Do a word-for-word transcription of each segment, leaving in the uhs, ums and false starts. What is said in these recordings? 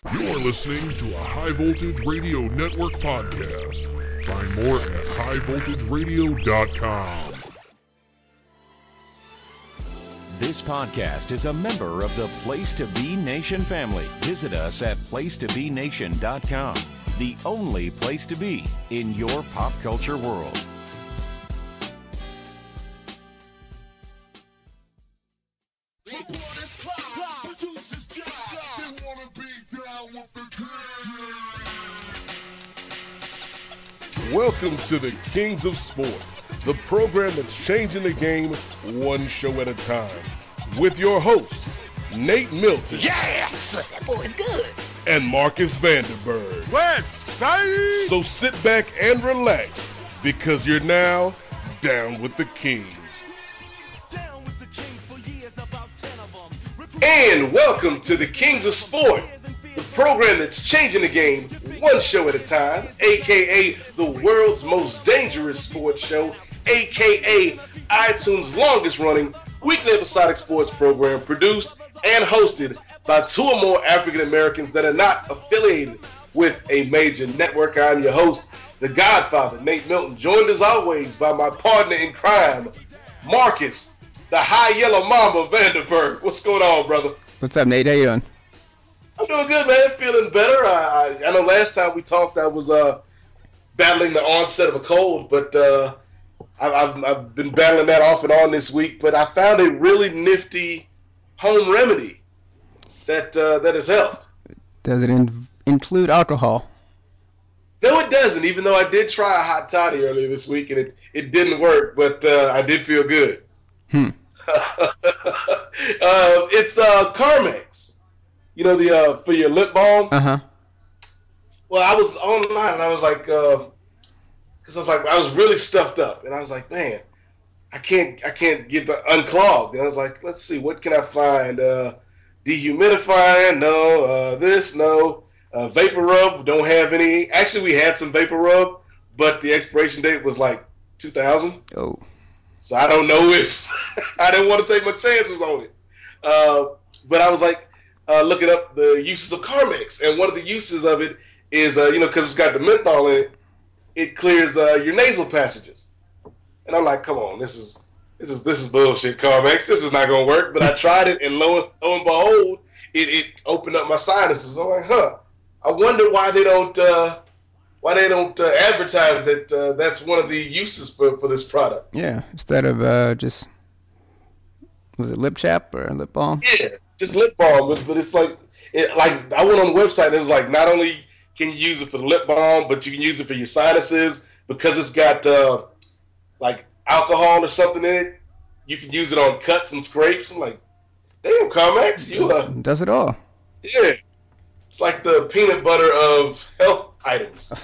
You're listening to a High Voltage Radio Network podcast. Find more at high voltage radio dot com. This podcast is a member of the Place to Be Nation family. Visit us at place to be nation dot com, the only place to be in your pop culture world. Welcome to the Kings of Sport, the program that's changing the game one show at a time. With your hosts, Nate Milton. Yes! That boy's good. And Marcus Vanderberg. West Side! So sit back and relax, because you're now down with the Kings. And welcome to the Kings of Sport, the program that's changing the game one show at a time, aka the world's most dangerous sports show, aka iTunes' longest running weekly episodic sports program, produced and hosted by two or more African Americans that are not affiliated with a major network. I'm your host, the Godfather, Nate Milton, joined as always by my partner in crime, Marcus, the High Yellow Mamba Vanderberg. What's going on, brother? What's up, Nate? How you doing? I'm doing good, man. Feeling better. I, I, I know last time we talked, I was uh, battling the onset of a cold, but uh, I, I've, I've been battling that off and on this week. But I found a really nifty home remedy that uh, that has helped. Does it in- include alcohol? No, it doesn't. Even though I did try a hot toddy earlier this week and it, it didn't work, but uh, I did feel good. Hmm. uh, it's uh, Carmex. You know, the uh, for your lip balm. Uh huh. Well, I was online and I was like, because uh, I was like, I was really stuffed up, and I was like, man, I can't, I can't get the unclogged. And I was like, let's see, what can I find? Uh, dehumidifier, no. Uh, this, no. Uh, vapor rub, don't have any. Actually, we had some vapor rub, but the expiration date was like two thousand. Oh. So I don't know if I didn't want to take my chances on it. Uh, but I was like. Uh, looking up the uses of Carmex, and one of the uses of it is, uh, you know, because it's got the menthol in it, it clears uh, your nasal passages. And I'm like, come on, this is this is this is bullshit, Carmex. This is not gonna work. But I tried it, and lo, lo and behold, it, it opened up my sinuses. I'm like, huh. I wonder why they don't uh, why they don't uh, advertise that uh, that's one of the uses for, for this product. Yeah, instead of uh, just was it lip chap or lip balm? Yeah. Just lip balm, but, but it's like, it, like I went on the website and it was like, not only can you use it for the lip balm, but you can use it for your sinuses because it's got uh, like alcohol or something in it. You can use it on cuts and scrapes. I'm like, damn, Carmex, you uh, does it all? Yeah, it's like the peanut butter of health items.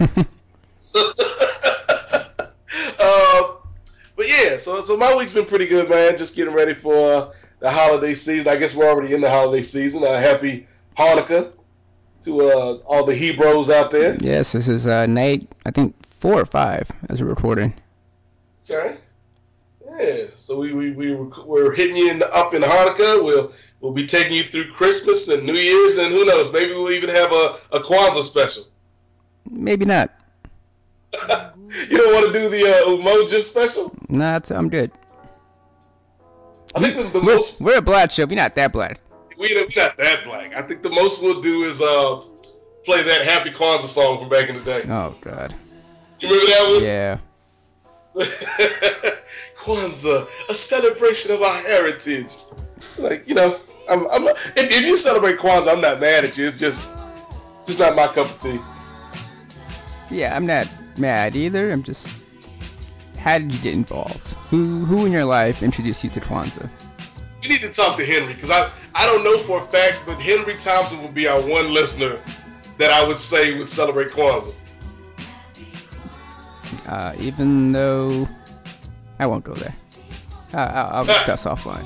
uh, but yeah, so so my week's been pretty good, man. Just getting ready for. Uh, The holiday season. I guess we're already in the holiday season. Uh, happy Hanukkah to uh, all the Hebrews out there. Yes, this is uh, night, I think, four or five as we're recording. Okay. Yeah. So we we we we're hitting you in the, up in Hanukkah. We'll we'll be taking you through Christmas and New Year's, and who knows? Maybe we'll even have a, a Kwanzaa special. Maybe not. You don't want to do the uh, Umoja special? Nah, it's, I'm good. I think the, the we're, most we're a black show. We're not that black. We we're not that black. I think the most we'll do is uh, play that Happy Kwanzaa song from back in the day. Oh God. You remember that one? Yeah. Kwanzaa, a celebration of our heritage. Like, you know, I'm, I'm if, if you celebrate Kwanzaa, I'm not mad at you. It's just, just not my cup of tea. Yeah, I'm not mad either. I'm just. How did you get involved? Who who in your life introduced you to Kwanzaa? You need to talk to Henry, because I, I don't know for a fact, but Henry Thompson would be our one listener that I would say would celebrate Kwanzaa. Uh, even though I won't go there. Uh, I'll, I'll discuss offline.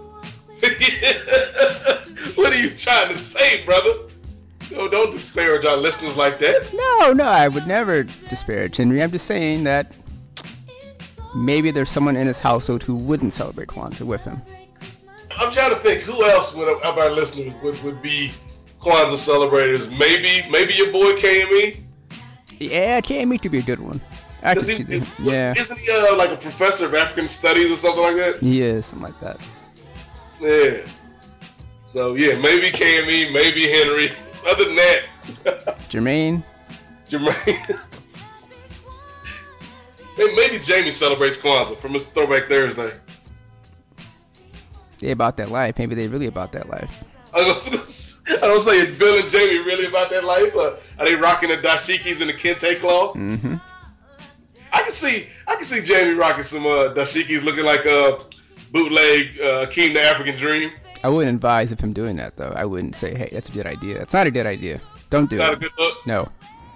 What are you trying to say, brother? No, don't disparage our listeners like that. No, no, I would never disparage Henry. I'm just saying that maybe there's someone in his household who wouldn't celebrate Kwanzaa with him. I'm trying to think who else would, of our listeners would, would be Kwanzaa celebrators. Maybe, maybe your boy K M E. Yeah, K M E could be a good one. I can He, see that. Yeah. Isn't he uh, like a professor of African studies or something like that? Yeah, something like that. Yeah. So yeah, maybe K M E, maybe Henry. Other than that, Jermaine. Jermaine. Maybe Jamie celebrates Kwanzaa from his Throwback Thursday. They about that life. Maybe they really about that life. I was gonna say, is Bill and Jamie really about that life? Uh, are they rocking the dashikis and the kente cloth? Mm-hmm. I can see, I can see Jamie rocking some uh, dashikis, looking like a bootleg uh, Akeem the African Dream. I wouldn't advise of him doing that, though. I wouldn't say, hey, that's a good idea. It's not a good idea. Don't do Not it. a good look. No.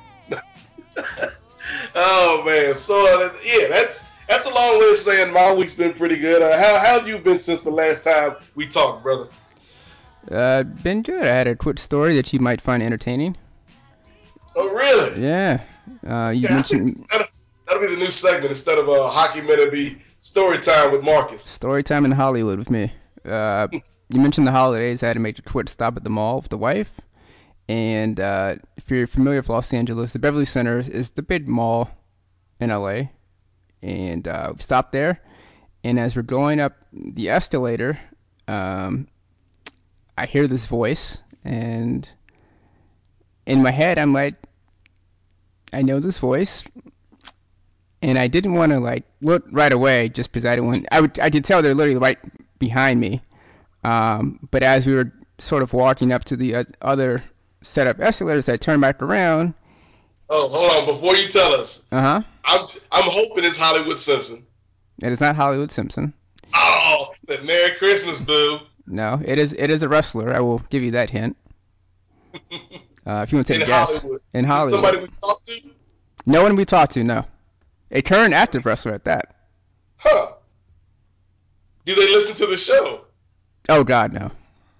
Oh man, so uh, yeah, that's that's a long way of saying my week's been pretty good. Uh, how how have you been since the last time we talked, brother? Uh, been good. I had a quick story that you might find entertaining. Oh really? Yeah. Uh, you Yeah, I think mentioned that'll, that'll be the new segment instead of a uh, hockey minute. Be story time with Marcus. story time in Hollywood with me. Uh, you mentioned the holidays. I had to make a quick stop at the mall with the wife. And uh, if you're familiar with Los Angeles, the Beverly Center is the big mall in L A. And uh, we stopped there. And as we're going up the escalator, um, I hear this voice. And in my head, I'm like, I know this voice. And I didn't want to like look right away just because I didn't want. I would. I could tell they're literally right behind me. Um, but as we were sort of walking up to the uh, other set of escalators, I turned back around. Oh, hold on! Before you tell us, Uh huh. I'm I'm hoping it's Hollywood Simpson. It is not Hollywood Simpson. Oh, the Merry Christmas, boo! No, it is. It is a wrestler. I will give you that hint. Uh, if you want to take In a guess, Hollywood, in Is it Hollywood, somebody we talked to? no one we talked to. No, a current active wrestler at that. Huh? Do they listen to the show? Oh God, no.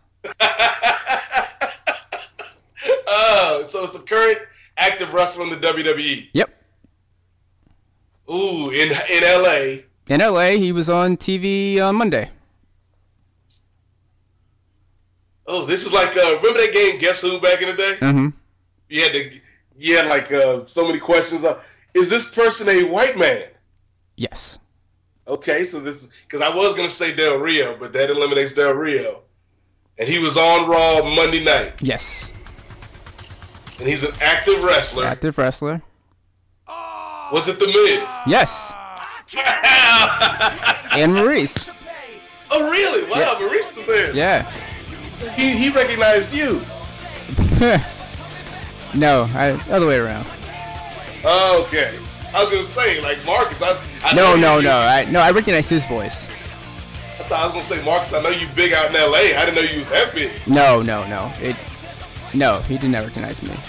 Oh, so it's a current active wrestler in the W W E. Yep. Ooh, in in L A. In L A, he was on T V on Monday. Oh, this is like uh, remember that game Guess Who back in the day? Mm-hmm. You had to, you had like uh, so many questions. Uh, is this person a white man? Yes. Okay, so this is because I was gonna say Del Rio, but that eliminates Del Rio, and he was on Raw Monday night, Yes. and he's an active wrestler. Active wrestler. Was it the Miz? Yes. And Maurice. Oh, really? Wow, Maurice was there. Yeah. He he recognized you. No, I, other way around. Okay. I was gonna say, like Marcus, I, I No, know no, you, no. I no, I recognize his voice. I thought I was gonna say, Marcus, I know you big out in L A. I didn't know you was that big. No, no, no. It. No, he did not recognize me.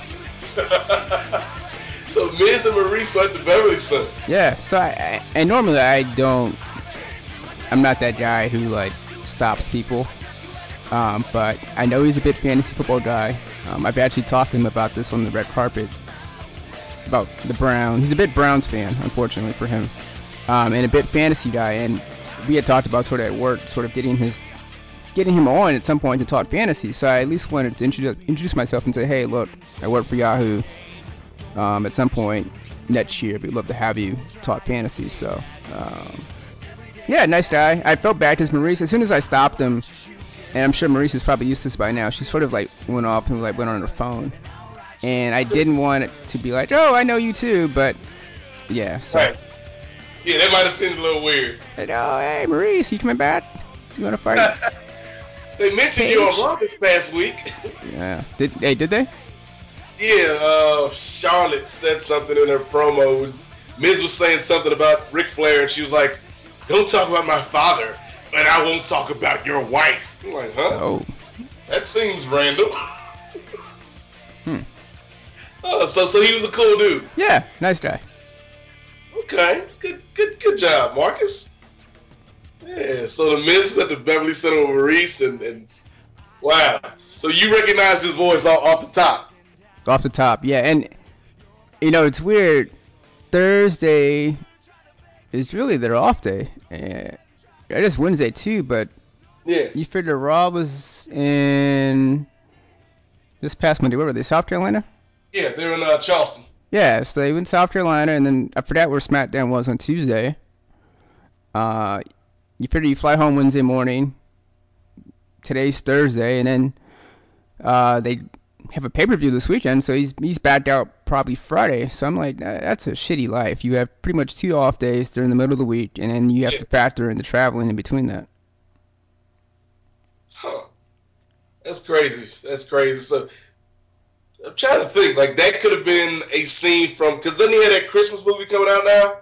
So Miz and Maurice were at the Beverly Center. Yeah. So I, I and normally I don't. I'm not that guy who like stops people. Um, but I know he's a big fantasy football guy. Um, I've actually talked to him about this on the red carpet. About the Browns. He's a bit Browns fan, unfortunately for him, um, and a bit fantasy guy. And we had talked about sort of at work, sort of getting his, getting him on at some point to talk fantasy. So I at least wanted to introduce, introduce myself and say, hey, look, I work for Yahoo. Um, at some point next year, we'd love to have you talk fantasy. So, um, yeah, nice guy. I felt bad because Maurice, as soon as I stopped him, and I'm sure Maurice is probably used to this by now, she sort of like went off and like went on her phone. And I didn't want it to be like, oh, I know you too, but yeah, so. Right. Yeah, that might have seemed a little weird. Like, oh, hey, Maurice, you coming back? You want to fight? They mentioned you on Raw this past week. Yeah. Did hey, did they? Yeah, uh, Charlotte said something in her promo. Miz was saying something about Ric Flair, and she was like, don't talk about my father, and I won't talk about your wife. I'm like, huh? Oh. That seems random. Hmm. Oh, so so he was a cool dude. Yeah, nice guy. Okay, good good good job, Marcus. Yeah, so the Miz is at the Beverly Center with Maurice, and, and wow. So you recognize his voice off, off the top. Off the top, yeah. And, you know, it's weird. Thursday is really their off day. And it is Wednesday, too, but Yeah. you figure Raw was in This past Monday, where were they? South Carolina? Yeah, they're in uh, Charleston. Yeah, so they went to South Carolina, and then I forgot where SmackDown was on Tuesday. Uh, you figure you fly home Wednesday morning. Today's Thursday, and then uh, they have a pay-per-view this weekend, so he's he's backed out probably Friday. So I'm like, that's a shitty life. You have pretty much two off days during the middle of the week, and then you have yeah. to factor in the traveling in between that. Huh. That's crazy. That's crazy. So I'm trying to think. Like, that could have been a scene from, because doesn't he have that Christmas movie coming out now?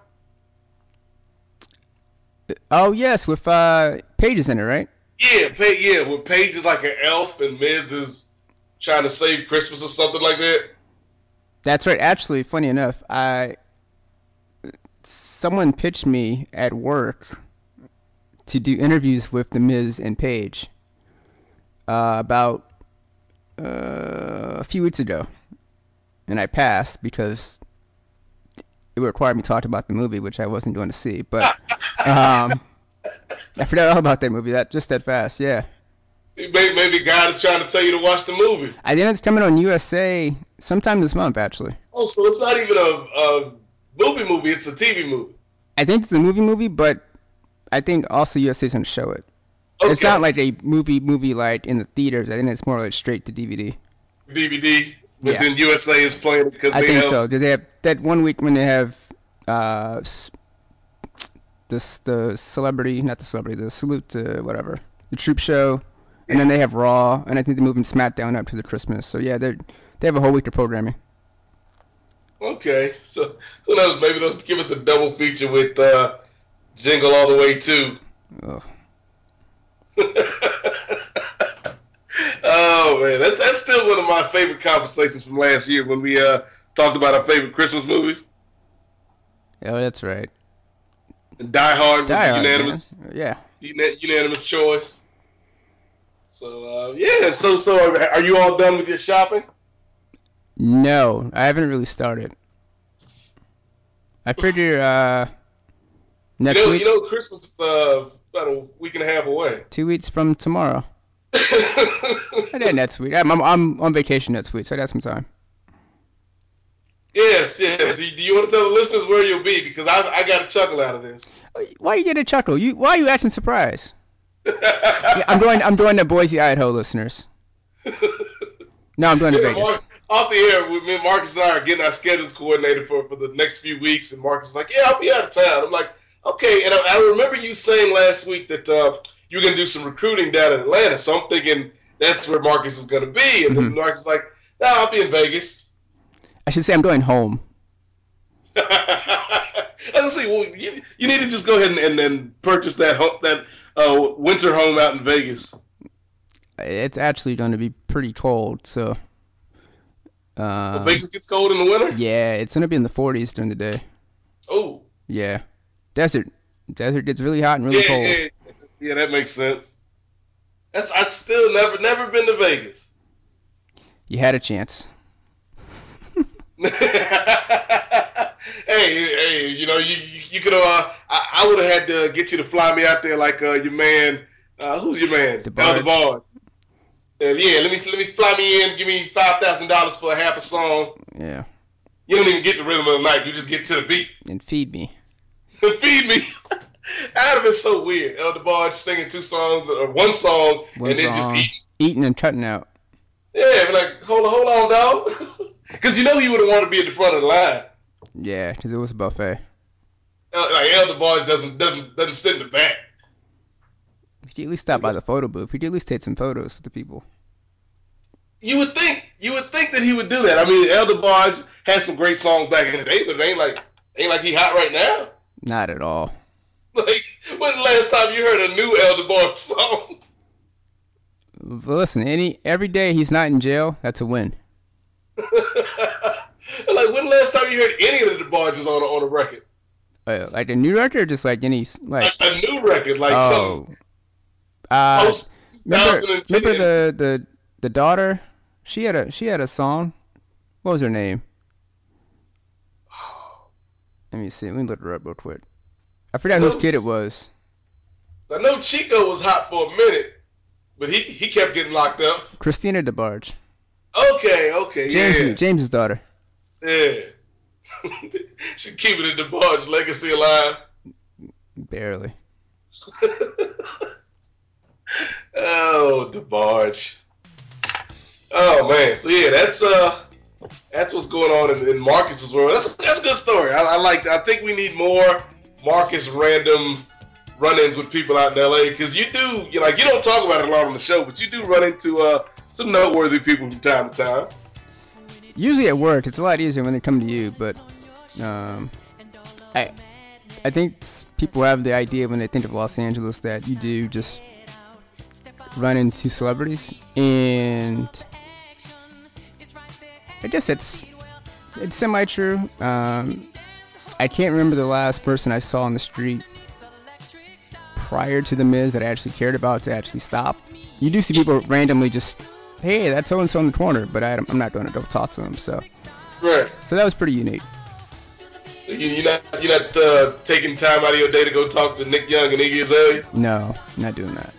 Oh, yes, with uh, Paige is in it, right? Yeah, Paige, yeah, with Paige is like an elf and Miz is trying to save Christmas or something like that. That's right. Actually, funny enough, I someone pitched me at work to do interviews with The Miz and Paige uh, about uh, a few weeks ago, and I passed because it required me to talk about the movie, which I wasn't going to see. But um, I forgot all about that movie. That just that fast, yeah. Maybe God is trying to tell you to watch the movie. I think it's coming on U S A sometime this month, actually. Oh, so it's not even a, a movie movie, it's a T V movie. I think it's a movie movie, but I think also U S A's going to show it. Okay. It's not like a movie movie like in the theaters. I think it's more like straight to D V D. D V D, but yeah. Then U S A is playing it because I they think have... so, because they have that one week when they have uh, this the celebrity, not the celebrity, the salute to whatever, the troop show. And then they have Raw, and I think they're moving SmackDown up to the Christmas. So, yeah, they they have a whole week of programming. Okay. So, who knows? Maybe they'll give us a double feature with uh, Jingle All the Way, too. Oh, oh man. That, that's still one of my favorite conversations from last year when we uh, talked about our favorite Christmas movies. Oh, that's right. And Die Hard was Die Hard, unanimous. Yeah. yeah. Unanimous choice. So, uh, yeah, so so are you all done with your shopping? No, I haven't really started. I figure uh, next you know, week... You know, Christmas is uh, about a week and a half away. Two weeks from tomorrow. I got next week. I'm, I'm, I'm on vacation next week, so I got some time. Yes, yes. Do you want to tell the listeners where you'll be? Because I, I got a chuckle out of this. Why you get a chuckle? You Why are you acting surprised? yeah, I'm going. I'm going to Boise, Idaho, listeners. No, I'm going to yeah, Vegas. Mark, off the air, me and Marcus and I are getting our schedules coordinated for, for the next few weeks, and Marcus is like, "Yeah, I'll be out of town." I'm like, "Okay." And I, I remember you saying last week that uh, you were going to do some recruiting down in Atlanta, so I'm thinking that's where Marcus is going to be. And mm-hmm. then Marcus is like, "No, I'll be in Vegas." I should say I'm going home. I was say, well, you, you need to just go ahead and, and, and purchase that home, that uh, winter home out in Vegas. It's actually going to be pretty cold, so. Uh, well, Vegas gets cold in the winter? Yeah, it's going to be in the forties during the day. Oh. Yeah. Desert. Desert gets really hot and really yeah, cold. Yeah, yeah, that makes sense. That's I still never never been to Vegas. You had a chance. Hey, hey, you know, you you, you could have. Uh, I, I would have had to get you to fly me out there like uh, your man. Uh, who's your man? DeBarge. El DeBarge. Uh, yeah, let me let me fly me in. Give me five thousand dollars for a half a song. Yeah. You don't even get the rhythm of the night. You just get to the beat. And feed me. And feed me. That would have been so weird. El DeBarge singing two songs or one song one and then song, just eating. Eating and cutting out. Yeah, be like, hold on, hold on, dog. Because you know you would have wanted to be at the front of the line. Yeah, because it was a buffet. Like El DeBarge doesn't doesn't doesn't sit in the back. He could at least stop by the photo booth. He could at least take some photos with the people. You would think you would think that he would do that. I mean, El DeBarge had some great songs back in the day, but it ain't like ain't like he hot right now. Not at all. Like, when the last time you heard a new El DeBarge song? But listen, any every day he's not in jail, that's a win. Like, when the last time you heard any of the DeBarges on on a record? Uh, like a new record, or just like any like a, a new record, like oh, something. Uh, Post remember, remember the, the the daughter? She had a she had a song. What was her name? Let me see. Let me look her up real quick. I forgot whose kid it was. I know Chico was hot for a minute, but he he kept getting locked up. Christina DeBarge. Okay, okay, James, yeah. James's daughter. Yeah. She's keeping the DeBarge legacy alive. Barely. Oh, DeBarge. Oh man, so yeah, that's uh, that's what's going on in, in Marcus's world. That's that's a good story. I, I like. I think we need more Marcus random run-ins with people out in L A because you do, you know, like you don't talk about it a lot on the show, but you do run into uh some noteworthy people from time to time. Usually at work, it's a lot easier when they come to you, but um, I I think people have the idea when they think of Los Angeles that you do just run into celebrities, and I guess it's it's semi-true. Um, I can't remember the last person I saw on the street prior to The Miz that I actually cared about to actually stop. You do see people randomly just, hey, that's so-and-so in the corner, but I, I'm not going to go talk to him, so. Right. So that was pretty unique. You, you're not, you're not uh, taking time out of your day to go talk to Nick Young and Iggy Azalea? No, not doing that.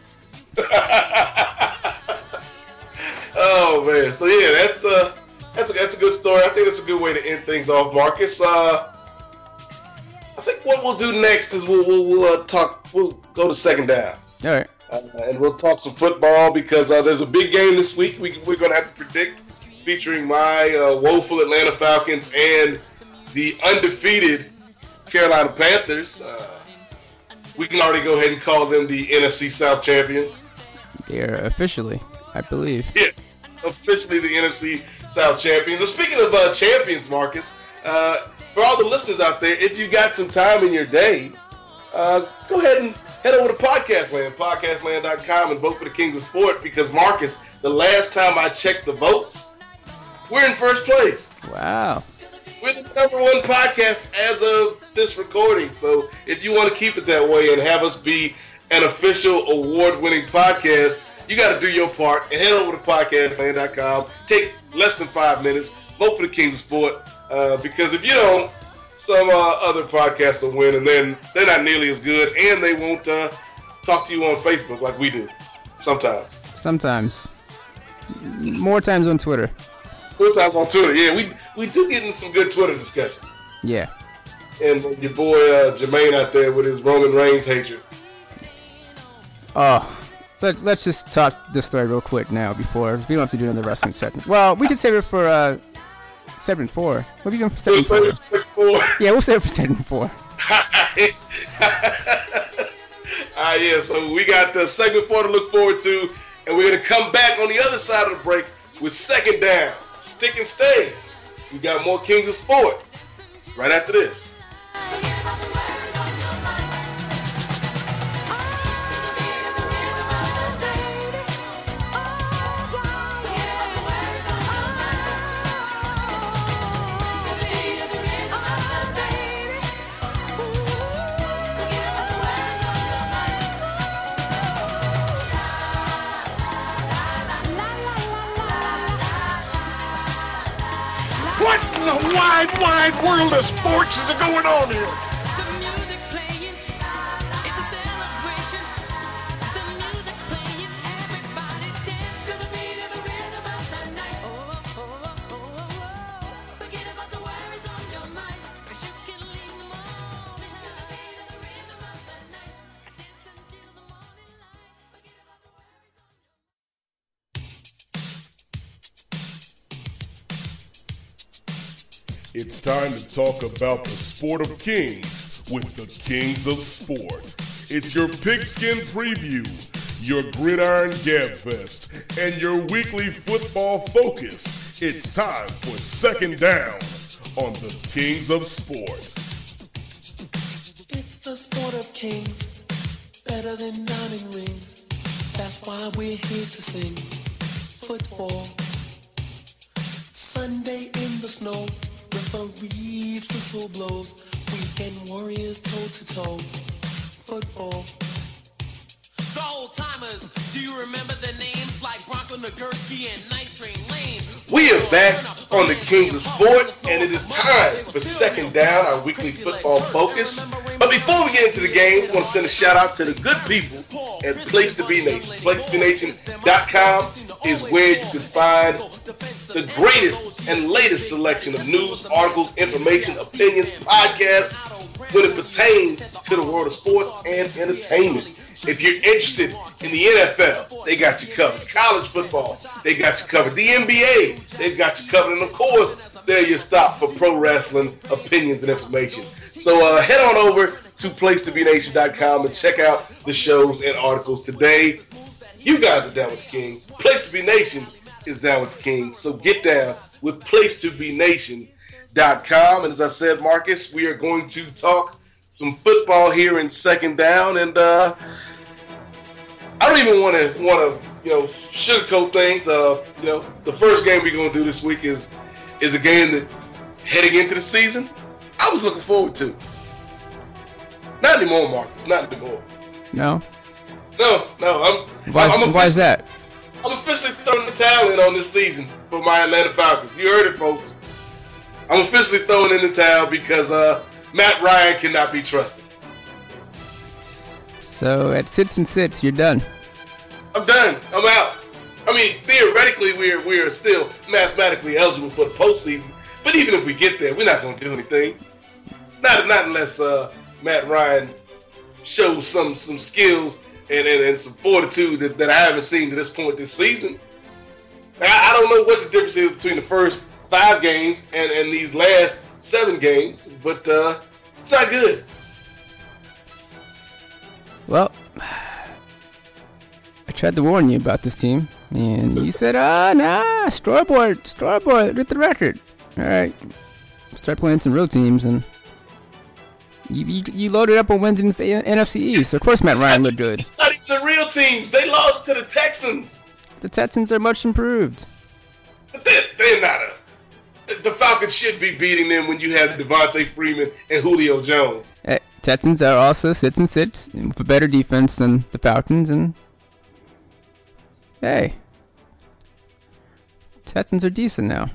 Oh man, so yeah, that's uh, that's a, that's a good story. I think that's a good way to end things off, Marcus. Uh, I think what we'll do next is we'll we'll, we'll uh, talk. We'll go to second down. All right. Uh, and we'll talk some football because uh, there's a big game this week. We, we're going to have to predict, featuring my uh, woeful Atlanta Falcons and the undefeated Carolina Panthers. Uh, we can already go ahead and call them the N F C South champions. They're officially, I believe. Yes, officially the N F C South champions. And speaking of uh, champions, Marcus, uh, for all the listeners out there, if you got some time in your day, uh, go ahead and head over to Podcast Land, podcast land dot com, and vote for the Kings of Sport because, Marcus, the last time I checked the votes, we're in first place. Wow. We're the number one podcast as of this recording. So if you want to keep it that way and have us be an official award-winning podcast, you got to do your part and head over to podcast land dot com. Take less than five minutes. Vote for the Kings of Sport uh, because if you don't, some uh, other podcasts will win, and then they're not nearly as good, and they won't uh, talk to you on Facebook like we do sometimes. Sometimes. More times on Twitter. More times on Twitter, yeah. We we do get in some good Twitter discussion. Yeah. And your boy uh, Jermaine out there with his Roman Reigns hatred. Oh, so let's just talk this story real quick now before we don't have to do another wrestling segment. Well, we could save it for uh, segment four. What are you doing for segment four? We'll save it for four. Yeah, we'll save it for segment four. Ah, yeah. So we got uh, segment four to look forward to, and we're gonna come back on the other side of the break with second down. Stick and stay. We got more Kings of Sport right after this. What in the wide, wide world of sports is going on here? The music's playing, it's a celebration. The music's playing, everybody dance to the beat of the rhythm of the night. Oh, oh, oh, oh, oh, oh. Forget about the worries on your mind, 'cause you can leave them all behind. To the beat of the rhythm of the night, dance until the morning light. Forget about the worries on your mind. It's time to talk about the sport of kings with the Kings of Sport. It's your pigskin preview, your gridiron gabfest, and your weekly football focus. It's time for second down on the Kings of Sport. It's the sport of kings, better than diamond rings. That's why we're here to sing football. Sunday in the snow, referees whistle blows. Weekend warriors toe to toe. Football. The old timers, do you remember the names like Bronco Nagurski and Night Train Lane? We are back on the Kings of Sport, and it is time for second down, our weekly football focus. But before we get into the game, we want to send a shout out to the good people at Place to Be Nation. place to be nation dot com is where you can find the greatest and latest selection of news, articles, information, opinions, podcasts when it pertains to the world of sports and entertainment. If you're interested in the N F L, they got you covered. College football, they got you covered. The N B A, they've got you covered. And of course, they're your stop for pro wrestling opinions and information. So uh, head on over to place to be nation dot com and check out the shows and articles today. You guys are down with the Kings. Place to Be Nation is down with the Kings. So get down with place to be nation dot com. And as I said, Marcus, we are going to talk some football here in second down. And uh, I don't even want to want to you know sugarcoat things. Uh, you know, the first game we're going to do this week is is a game that heading into the season I was looking forward to. Not anymore, Marcus. Not anymore. No. No, no. I'm. Why, I'm why is that? I'm officially throwing the towel in on this season for my Atlanta Falcons. You heard it, folks. I'm officially throwing in the towel because uh, Matt Ryan cannot be trusted. So at sits and sits, you're done. I'm done. I'm out. I mean, theoretically, we're we're still mathematically eligible for the postseason. But even if we get there, we're not going to do anything. Not not unless uh, Matt Ryan shows some some skills and, and, and some fortitude that, that I haven't seen to this point this season. I, I don't know what the difference is between the first five games and, and these last seven games, but uh, it's not good. Well, I tried to warn you about this team, and you said, ah, nah, scoreboard, scoreboard, with the record. All right, start playing some real teams, and you, you, you loaded up on wins in the N F C East. Of course, Matt Ryan looked good. It's not even the real teams. They lost to the Texans. The Texans are much improved. But they're, they're not a... The Falcons should be beating them when you have Devontae Freeman and Julio Jones. Hey, Texans are also sits and sits with a better defense than the Falcons, and hey, Texans are decent now.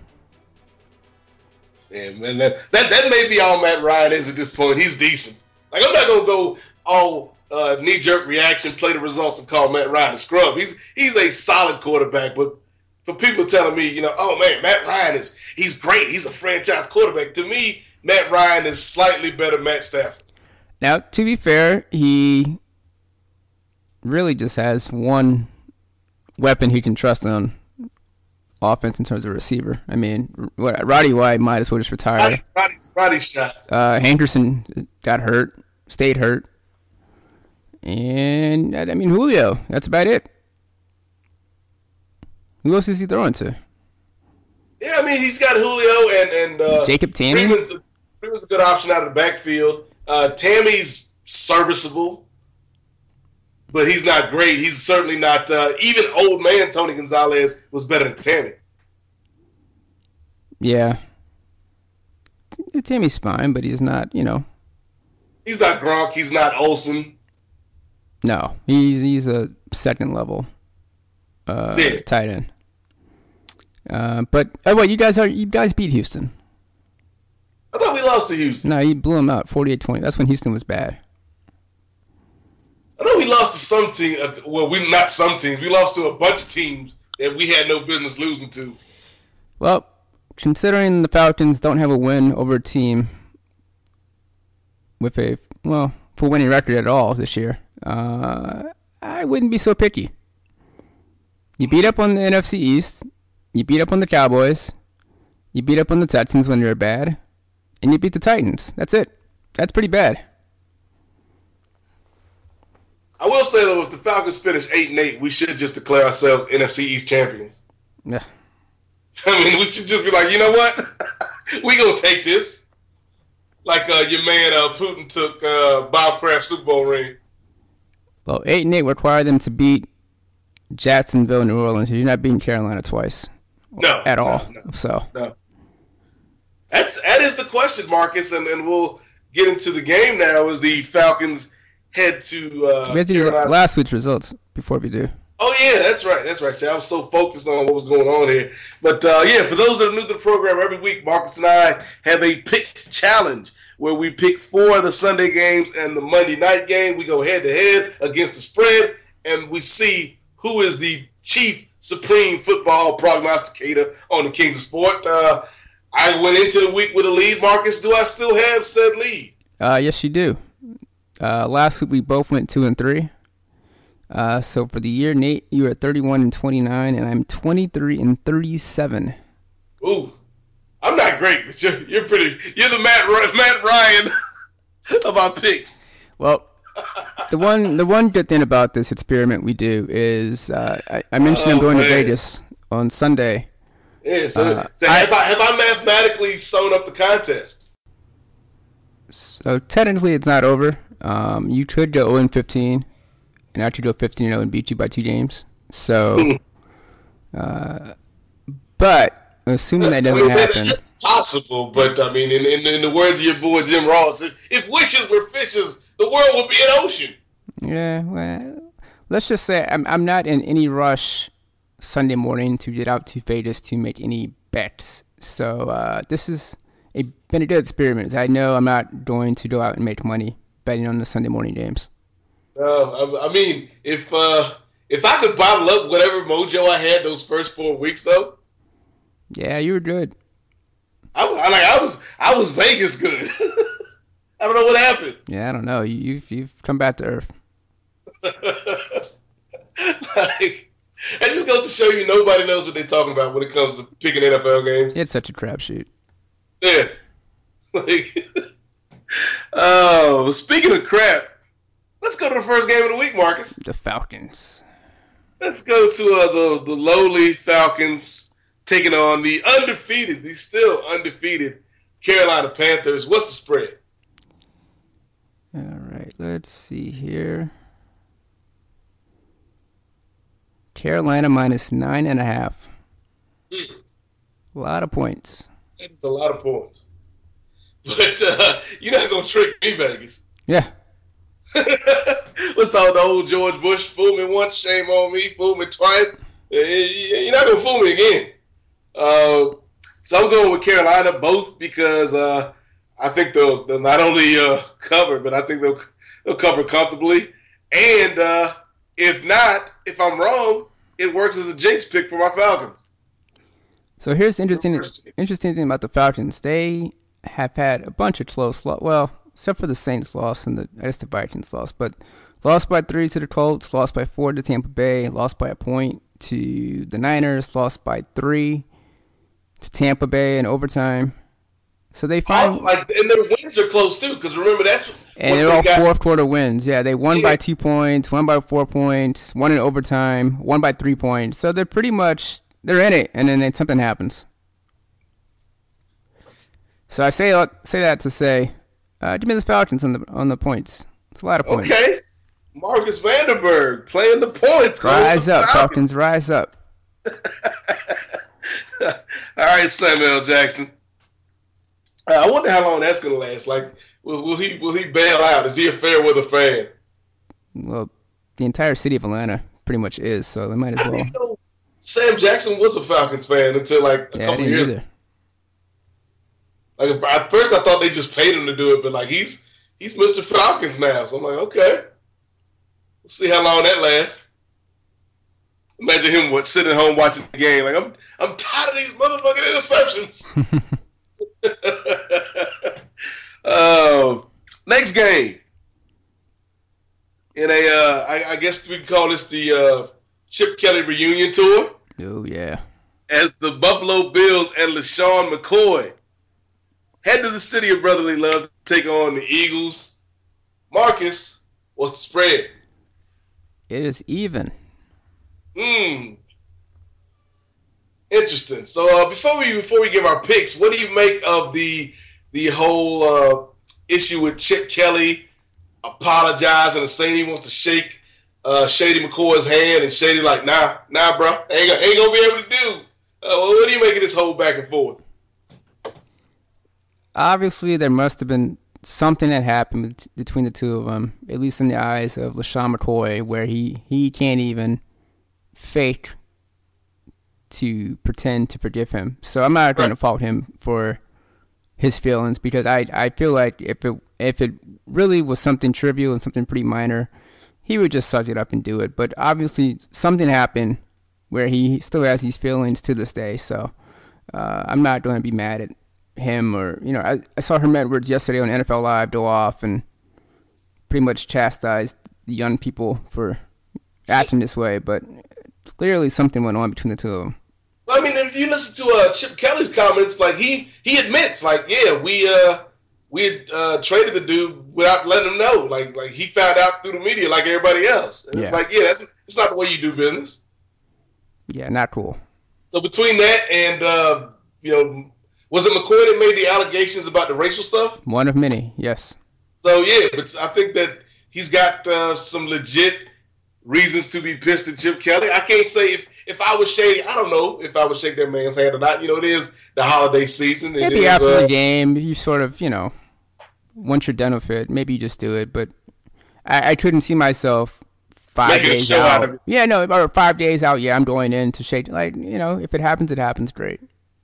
Yeah, man, that, that that may be all Matt Ryan is at this point. He's decent. Like, I'm not gonna go all uh, knee-jerk reaction, play the results, and call Matt Ryan a scrub. He's he's a solid quarterback, but for people telling me, you know, oh man, Matt Ryan is he's great. He's a franchise quarterback. To me, Matt Ryan is slightly better than Matt Stafford. Now, to be fair, he really just has one weapon he can trust on offense in terms of receiver. I mean, what, Roddy White might as well just retire. Roddy, Roddy, Roddy shot. Uh, Hankerson got hurt, stayed hurt. And, I mean, Julio, that's about it. Who else is he throwing to? Yeah, I mean, he's got Julio and, and uh, Jacob Tammany. Freeman's a, Freeman's a good option out of the backfield. Uh, Tammy's serviceable, but he's not great. He's certainly not. Uh, even old man Tony Gonzalez was better than Tammy. Yeah. Tammy's fine, but he's not, you know. He's not Gronk. He's not Olsen. No, he's he's a second level uh, yeah. tight end. Uh, but oh, what you guys are? You guys beat Houston. I thought we lost to Houston. No, you blew them out, forty-eight twenty. That's when Houston was bad. I know we lost to some team. Uh, well, we not some teams. We lost to a bunch of teams that we had no business losing to. Well, considering the Falcons don't have a win over a team with a well full winning record at all this year, uh, I wouldn't be so picky. You beat up on the N F C East. You beat up on the Cowboys. You beat up on the Texans when they were bad. And you beat the Titans. That's it. That's pretty bad. I will say, though, if the Falcons finish eight and eight, we should just declare ourselves N F C East champions. Yeah. I mean, we should just be like, you know what? we going to take this. Like uh, your man uh, Putin took uh, Bob Kraft's Super Bowl ring. Well, eight and eight require them to beat Jacksonville, New Orleans. You're not beating Carolina twice. No. At all. No, no, so. No. That's, that is the question, Marcus, and, and we'll get into the game now as the Falcons head to uh, We have to do last week's results before we do. Oh, yeah, that's right. That's right. See, I was so focused on what was going on here. But, uh, yeah, for those that are new to the program, every week Marcus and I have a picks challenge where we pick four of the Sunday games and the Monday night game. We go head-to-head against the spread, and we see who is the chief supreme football prognosticator on the Kings of Sport. Uh, I went into the week with a lead. Marcus, do I still have said lead? Uh, yes, you do. Uh, last week we both went two and three. Uh, so for the year, Nate, you are thirty-one and twenty-nine, and I'm twenty-three and thirty-seven. Ooh, I'm not great, but you're you're pretty. You're the Matt Matt Ryan of our picks. Well, the one the one good thing about this experiment we do is uh, I, I mentioned oh, I'm going man. to Vegas on Sunday. Yeah, so, uh, so have, I, I, have I mathematically sewn up the contest? So technically, it's not over. Um, you could go oh and fifteen, and actually go fifteen and oh and beat you by two games. So, uh, but assuming that doesn't happen, it's possible. But I mean, in, in in the words of your boy Jim Ross, if, if wishes were fishes, the world would be an ocean. Yeah, well, let's just say I'm I'm not in any rush Sunday morning to get out to Vegas to make any bets. So uh, this is a been a good experiment. I know I'm not going to go out and make money betting on the Sunday morning games. No, I, I mean, if uh, if I could bottle up whatever mojo I had those first four weeks, though. Yeah, you were good. I, I like I was I was Vegas good. I don't know what happened. Yeah, I don't know. You, you've you've come back to earth. Like, it just goes to show you nobody knows what they're talking about when it comes to picking N F L games. It's such a crapshoot. Yeah. Like, oh, speaking of crap, let's go to the first game of the week, Marcus. The Falcons. Let's go to uh, the the lowly Falcons taking on the undefeated, the still undefeated Carolina Panthers. What's the spread? All right, let's see here. Carolina minus nine and a half. Mm. A lot of points. That's a lot of points. But uh, you're not going to trick me, Vegas. Yeah. What's the, the old George Bush? Fool me once, shame on me. Fool me twice. You're not going to fool me again. Uh, so I'm going with Carolina, both because uh, I think they'll, they'll not only uh, cover, but I think they'll, they'll cover comfortably. And uh, if not, if I'm wrong, it works as a jinx pick for my Falcons. So here's the interesting, interesting thing about the Falcons. They have had a bunch of close losses. Well, except for the Saints loss and the I guess the Vikings loss, but lost by three to the Colts, lost by four to Tampa Bay, lost by a point to the Niners, lost by three to Tampa Bay in overtime. So they find oh, like, and their wins are close too, because remember that's and they're all got. fourth quarter wins. Yeah, they won yeah. by two points, won by four points, won in overtime, won by three points. So they're pretty much they're in it, and then something happens. So I say say that to say, uh, give me the Falcons on the on the points. It's a lot of points. Okay, Marcus Vanderberg playing the points. Rise up, Falcons. Falcons, rise up. All right, Samuel Jackson. Uh, I wonder how long that's gonna last. Like, will, will he will he bail out? Is he a fair weather fan? Well, the entire city of Atlanta pretty much is, so they might as well. I didn't know Sam Jackson was a Falcons fan until like a yeah, couple years. Either. Like at first, I thought they just paid him to do it, but like he's he's Mister Falcons now, so I'm like, okay, we'll see how long that lasts. Imagine him what sitting at home watching the game. Like I'm I'm tired of these motherfucking interceptions. uh, next game in a uh, I, I guess we can call this the uh, Chip Kelly reunion tour. Oh yeah, as the Buffalo Bills and LaShawn McCoy head to the city of brotherly love to take on the Eagles. Marcus, what's the spread? It is even. Hmm. Interesting. So uh, before we before we give our picks, what do you make of the the whole uh, issue with Chip Kelly apologizing and saying he wants to shake uh, Shady McCoy's hand, and Shady like, nah, nah, bro, ain't gonna, ain't gonna be able to do. Uh, what do you make of this whole back and forth? Obviously, there must have been something that happened between the two of them, at least in the eyes of LaShawn McCoy, where he, he can't even fake to pretend to forgive him. So I'm not going to fault him for his feelings, because I, I feel like if it if it really was something trivial and something pretty minor, he would just suck it up and do it. But obviously, something happened where he still has these feelings to this day. So uh, I'm not going to be mad at him or, you know, I, I saw Herm Edwards yesterday on N F L Live go off and pretty much chastised the young people for acting this way, but clearly something went on between the two of them. I mean, if you listen to uh, Chip Kelly's comments, like he he admits, like, yeah, we uh we had, uh, traded the dude without letting him know, like like he found out through the media, like everybody else. And Yeah. it's like, yeah, that's it's not the way you do business. Yeah, not cool. So between that and uh, you know, was it McCoy that made the allegations about the racial stuff? One of many, yes. So yeah, but I think that he's got uh, some legit reasons to be pissed at Chip Kelly. I can't say if, if I was shady. I don't know if I would shake that man's hand or not. You know, it is the holiday season. It Maybe is, after uh, the game, you sort of, you know, once you're done with it, maybe you just do it. But I, I couldn't see myself five Making a days show out out. of it. Yeah, no, or five days out. Yeah, I'm going in to shake. Like, you know, if it happens, it happens. Great.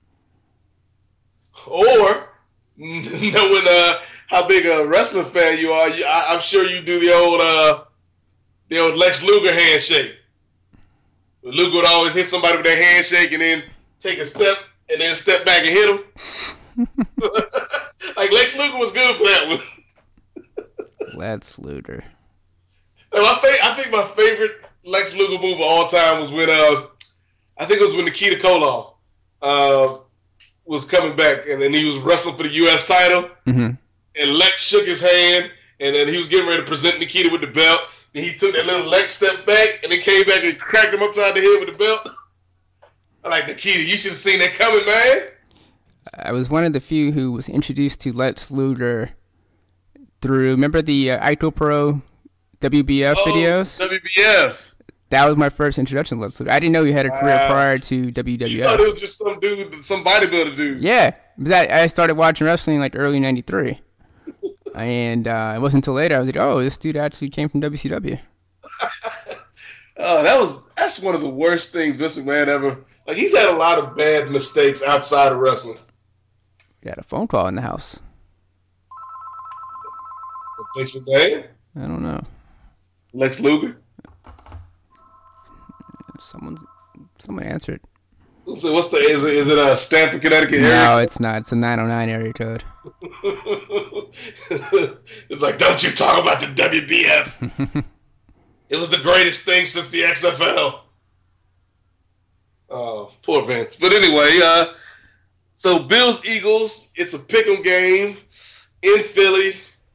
Or knowing uh, how big a wrestling fan you are, you, I, I'm sure you do the old uh, the old Lex Luger handshake. Luger would always hit somebody with that handshake and then take a step and then step back and hit him. Like Lex Luger was good for that one. Lex Luger. And my fa- I think my favorite Lex Luger move of all time was when uh, I think it was when Nikita Koloff uh, was coming back and then he was wrestling for the U S title. Mm-hmm. And Lex shook his hand and then he was getting ready to present Nikita with the belt. And he took that little Lex step back and then came back and cracked him upside the head with the belt. I'm like, Nikita, you should have seen that coming, man. I was one of the few who was introduced to Lex Luger through, remember the uh, Ito Pro W B F oh, videos? W B F. That was my first introduction to Lex Luger. I didn't know he had a career Wow. prior to W W F. You thought it was just some dude, some bodybuilder dude. Yeah, because I, I started watching wrestling like early ninety-three. And uh, it wasn't until later I was like, oh, this dude actually came from W C W. Oh, that was that's one of the worst things Vince McMahon ever. Like he's had a lot of bad mistakes outside of wrestling. Got a phone call in the house. Vince McMahon, I don't know. Lex Luger. Someone's someone answered. So what's the is it, is it a Stamford, Connecticut area? No, it's not. It's a nine oh nine area code. It's like, don't you talk about the W B F. It was the greatest thing since the X F L. Oh, poor Vince. But anyway, uh, so Bills Eagles, it's a pick'em game in Philly.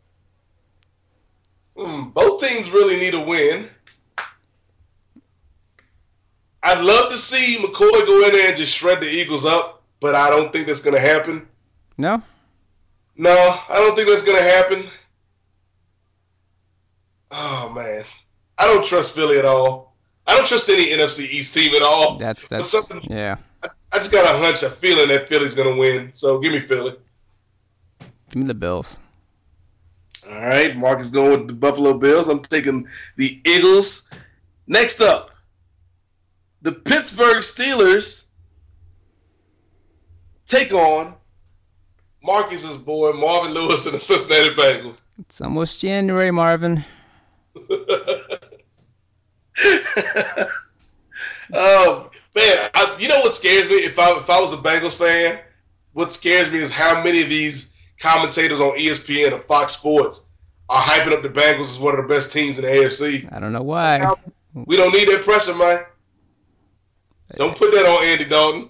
Hmm, both teams really need a win. I'd love to see McCoy go in there and just shred the Eagles up, but I don't think that's going to happen. No? No, I don't think that's going to happen. Oh, man. I don't trust Philly at all. I don't trust any N F C East team at all. That's, that's, something- yeah. I, I just got a hunch, a feeling that Philly's going to win. So give me Philly. Give me the Bills. All right, Marcus going with the Buffalo Bills. I'm taking the Eagles. Next up, the Pittsburgh Steelers take on Marcus's boy, Marvin Lewis, and the Cincinnati Bengals. It's almost January, Marvin. Oh, man, I, you know what scares me? If I if I was a Bengals fan, what scares me is how many of these commentators on E S P N or Fox Sports are hyping up the Bengals as one of the best teams in the A F C. I don't know why. We don't need that pressure, man. Don't put that on Andy Dalton.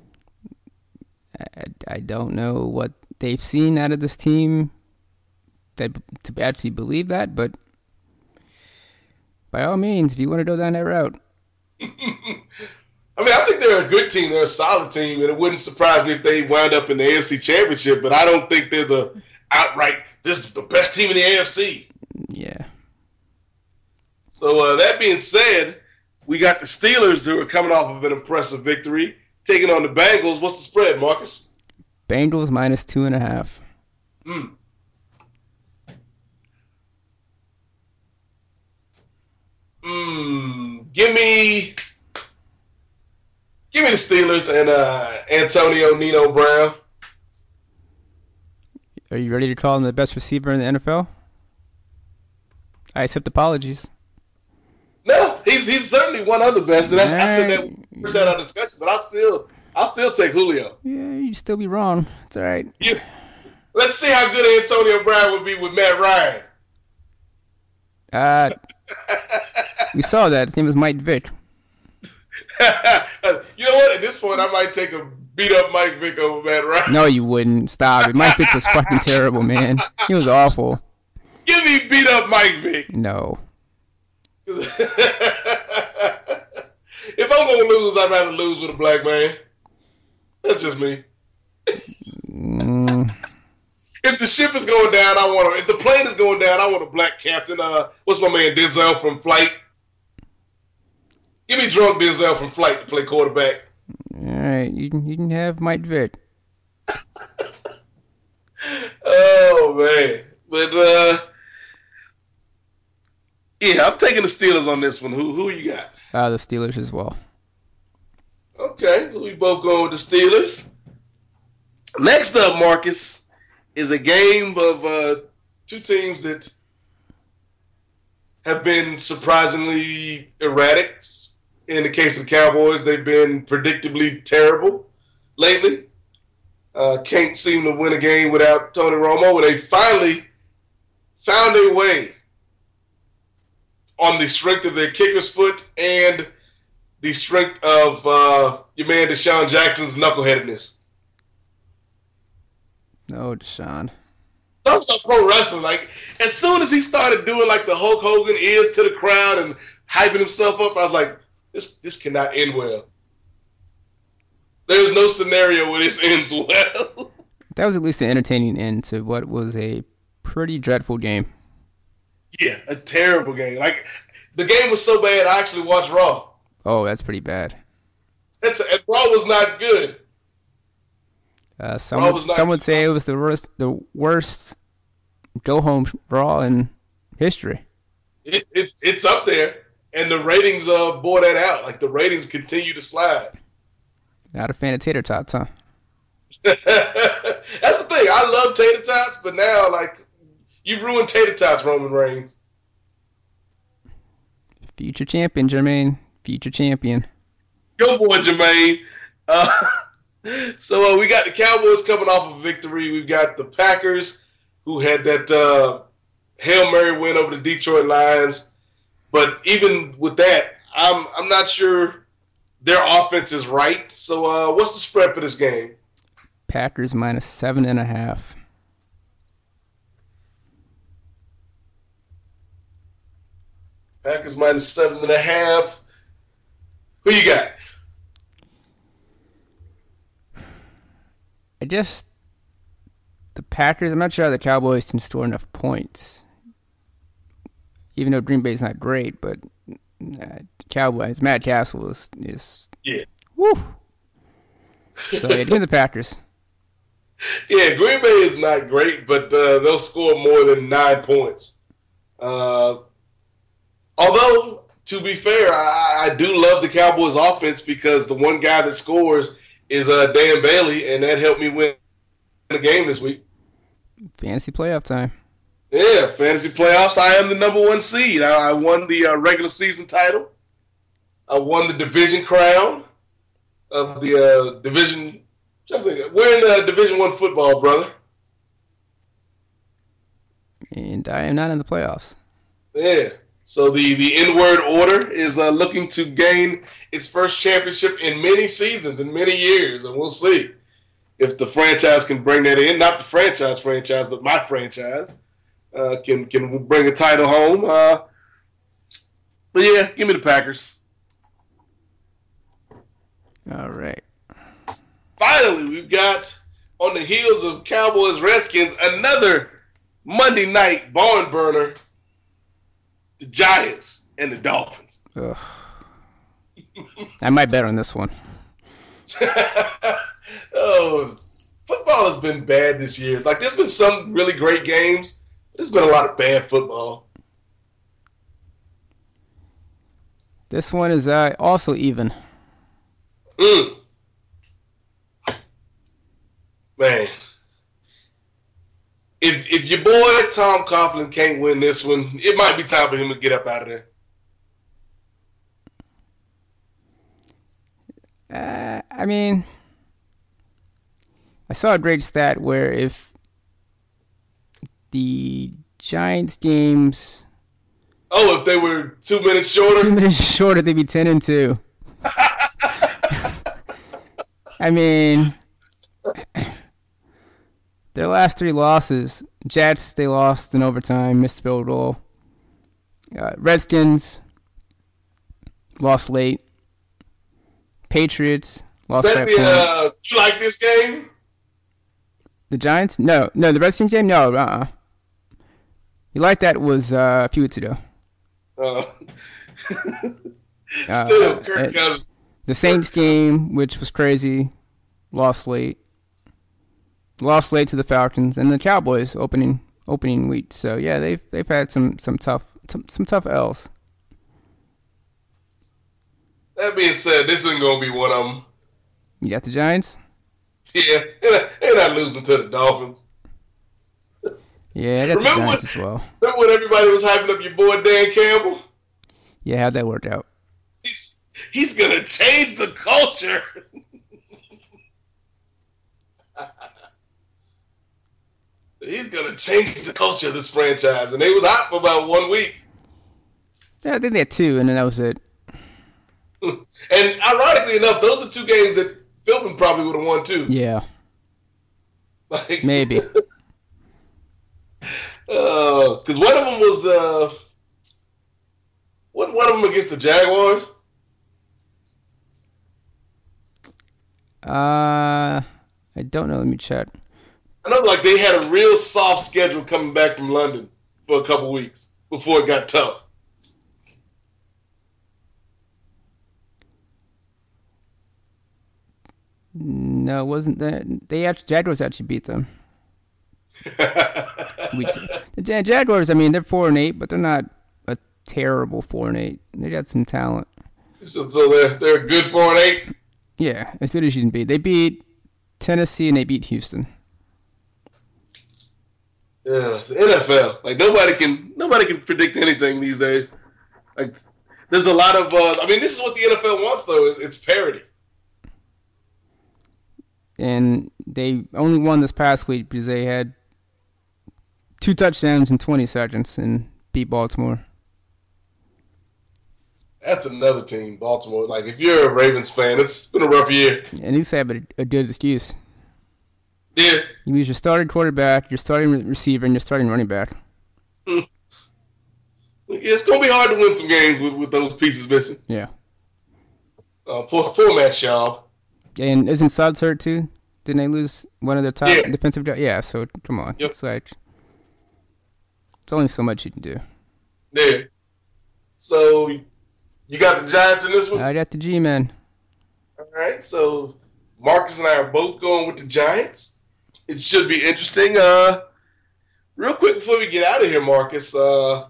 I, I don't know what they've seen out of this team that, to actually believe that, but by all means, if you want to go down that route. I mean, I think they're a good team. They're a solid team, and it wouldn't surprise me if they wound up in the A F C Championship, but I don't think they're the outright, this is the best team in the A F C. Yeah. So uh, that being said, we got the Steelers who are coming off of an impressive victory, taking on the Bengals. What's the spread, Marcus? Bengals minus two and a half. Hmm. Mm, give me, give me the Steelers and uh, Antonio Nino Brown. Are you ready to call him the best receiver in the N F L? I accept apologies. No, he's he's certainly one of the best, and that's, I said that when we first had our discussion. But I still, I'll still take Julio. Yeah, you'd still be wrong. It's all right. Yeah. Let's see how good Antonio Brown would be with Matt Ryan. Uh, we saw that. His name was Mike Vick. You know what? At this point, I might take a beat up Mike Vick over Matt Ryan. No, you wouldn't. Stop it. Mike Vick was fucking terrible, man. He was awful. Give me beat up Mike Vick. No. If I'm gonna lose, I'd rather lose with a black man. That's just me. Mm. If the ship is going down, I want to. If the plane is going down, I want a black captain. Uh, what's my man Denzel from Flight? Give me drunk Denzel from Flight to play quarterback. All right, you can you can have Mike Vick. Oh man, but uh, yeah, I'm taking the Steelers on this one. Who who you got? Uh, the Steelers as well. Okay, we both going with the Steelers. Next up, Marcus, is a game of uh, two teams that have been surprisingly erratic. In the case of the Cowboys, they've been predictably terrible lately. Uh, can't seem to win a game without Tony Romo. But they finally found a way on the strength of their kicker's foot and the strength of uh, your man Deshaun Jackson's knuckleheadedness. No, Deshaun. Talk about pro wrestling. Like, as soon as he started doing like the Hulk Hogan ears to the crowd and hyping himself up, I was like, this this cannot end well. There's no scenario where this ends well. That was at least an entertaining end to what was a pretty dreadful game. Yeah, a terrible game. Like, the game was so bad, I actually watched Raw. Oh, that's pretty bad. That's and Raw was not good. Uh, some would, some would say it was the worst, the worst go home Raw in history. It, it it's up there, and the ratings uh bore that out. Like, the ratings continue to slide. Not a fan of tater tots, huh? That's the thing. I love tater tots, but now, like, you ruined tater tots, Roman Reigns. Future champion, Jermaine. Future champion. Go boy, Jermaine. Uh, so uh, we got the Cowboys coming off of a victory. We've got the Packers, who had that uh, Hail Mary win over the Detroit Lions. But even with that, I'm I'm not sure their offense is right. So uh, what's the spread for this game? Packers minus seven and a half. Packers minus seven and a half. Who you got? I just the Packers. I'm not sure how the Cowboys can score enough points. Even though Green Bay's not great, but uh, Cowboys, Matt Castle is is yeah. Woo. So yeah, give me the Packers. Yeah, Green Bay is not great, but uh, they'll score more than nine points. Uh, although, to be fair, I, I do love the Cowboys' offense because the one guy that scores is uh, Dan Bailey, and that helped me win the game this week. Fantasy playoff time. Yeah, fantasy playoffs. I am the number one seed. I, I won the uh, regular season title. I won the division crown of the uh, division. We're in uh, Division One football, brother. And I am not in the playoffs. Yeah. So the, the N-word order is uh, looking to gain its first championship in many seasons, in many years, and we'll see if the franchise can bring that in. Not the franchise franchise, but my franchise uh, can can bring a title home. Uh, but yeah, give me the Packers. All right. Finally, we've got, on the heels of Cowboys Redskins, another Monday night barn burner. The Giants and the Dolphins. Ugh. I might bet on this one. Oh, football has been bad this year. Like, there's been some really great games. There's been a lot of bad football. This one is uh, also even. Mm. Man. If if your boy Tom Coughlin can't win this one, it might be time for him to get up out of there. I mean, I saw a great stat where if the Giants games, Oh, if they were two minutes shorter? two minutes shorter, they'd be ten and two. I mean, their last three losses: Jets, they lost in overtime, missed field goal. Uh, Redskins lost late. Patriots lost Is by that a the, point. uh, you like this game? The Giants? No, no. The Redskins game? No. Uh. uh You like that was uh, a few weeks ago. Uh, Uh, still, Kirk it- Cousins. The Saints game, which was crazy, lost late. Lost late to the Falcons and the Cowboys opening opening week. So yeah, they've they've had some some tough some, some tough L's. That being said, this isn't going to be one of them. You got the Giants? Yeah, they're not, they're not losing to the Dolphins. Yeah, I got the Remember Giants what- as well. Remember when everybody was hyping up your boy Dan Campbell? Yeah, how'd that work out? He's, he's going to change the culture. He's going to change the culture of this franchise. And they was out for about one week. Yeah, I think they had two, and then that was it. And ironically enough, those are two games that Philbin probably would have won too. Yeah, Like, maybe. Because one of them was uh, one one of them against the Jaguars. Uh, I don't know. Let me check. I know, like they had a real soft schedule coming back from London for a couple weeks before it got tough. No, it wasn't that. They actually Jaguars actually beat them. Week two. The Ja- Jaguars, I mean, they're four and eight, but they're not a terrible four and eight. They got some talent. So, so they're they're good four and eight. Yeah, as good as you can be. They beat Tennessee and they beat Houston. Yeah, it's the N F L. Like nobody can nobody can predict anything these days. Like there's a lot of. Uh, I mean, this is what the N F L wants, though. It's, it's parity. And they only won this past week because they had two touchdowns in twenty seconds and beat Baltimore. That's another team, Baltimore. Like if you're a Ravens fan, it's been a rough year. And you have a, a good excuse. Yeah. You lose your starting quarterback, your starting re- receiver, and your starting running back. Yeah, it's gonna be hard to win some games with, with those pieces missing. Yeah. Uh, poor, poor Matt Schaub. And isn't Suggs hurt too? Didn't they lose one of their top Yeah. defensive guys? Yeah, so come on. Yep. It's like, there's only so much you can do. Yeah. So you got the Giants in this one. I got the G-Men. All right. So Marcus and I are both going with the Giants. It should be interesting. Uh, real quick before we get out of here, Marcus. Uh,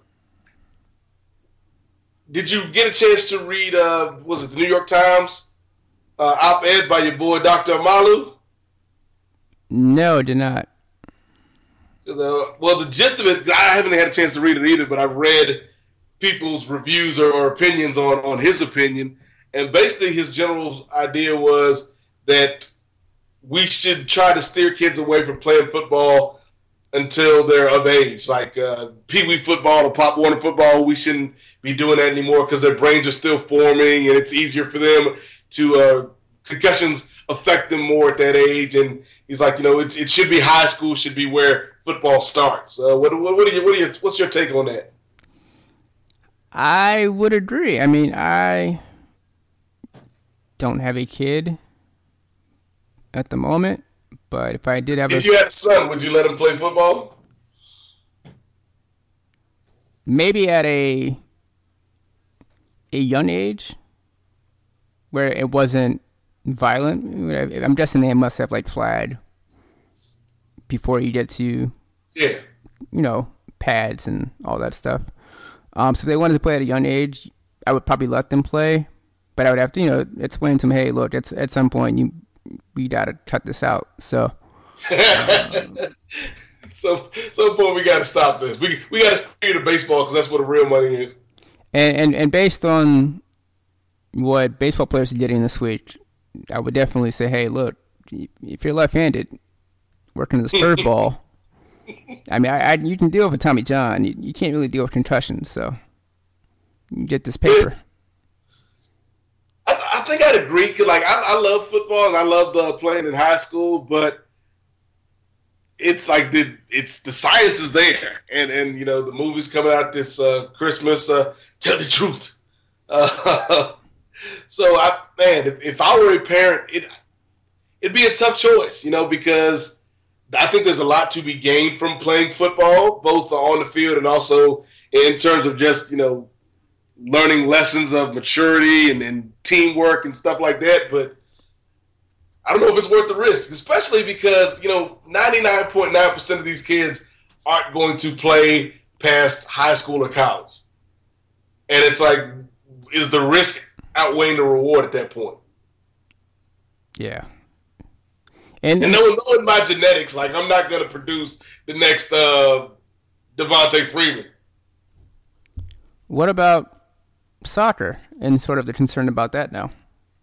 did you get a chance to read? Uh, was it the New York Times? Uh, op-ed by your boy Doctor Amalu. No, I did not. Uh, well, the gist of it, I haven't had a chance to read it either, but I read people's reviews or, or opinions on, on his opinion. And basically his general idea was that we should try to steer kids away from playing football until they're of age. Like uh, Pee Wee football or Pop Warner football, we shouldn't be doing that anymore because their brains are still forming and it's easier for them to uh, concussions affect them more at that age. And he's like, you know, it, it should be high school, should be where football starts. Uh, what, what, what, are you, what are you, what's your take on that? I would agree. I mean, I don't have a kid at the moment, but if I did have If a you had a son, would you let him play football? maybe at a a young age where it wasn't violent. I'm guessing they must have like flag before you get to, Yeah. you know, pads and all that stuff. Um, so if they wanted to play at a young age, I would probably let them play, but I would have to, you know, explain to them, hey, look, it's, at some point you we gotta cut this out. So so, some point we got to stop this. We we got to steer to baseball because that's where the real money is. And, and and based on what baseball players are getting this week, I would definitely say, hey, look, if you're left-handed, working this curveball, I mean, I, I, you can deal with Tommy John. You, you can't really deal with concussions, so you get this paper. I, I think I'd agree. Cause like I, I love football and I loved uh, playing in high school, but it's like the it's the science is there, and and you know the movie's coming out this uh, Christmas. Uh, tell the truth. Uh, so I man, if, if I were a parent, it it'd be a tough choice, you know, because I think there's a lot to be gained from playing football, both on the field and also in terms of just, you know, learning lessons of maturity and, and teamwork and stuff like that. But I don't know if it's worth the risk, especially because, you know, ninety-nine point nine percent of these kids aren't going to play past high school or college. And it's like, is the risk outweighing the reward at that point? Yeah. And, and knowing, knowing my genetics, like I'm not going to produce the next uh, Devontae Freeman. What about soccer and sort of the concern about that now?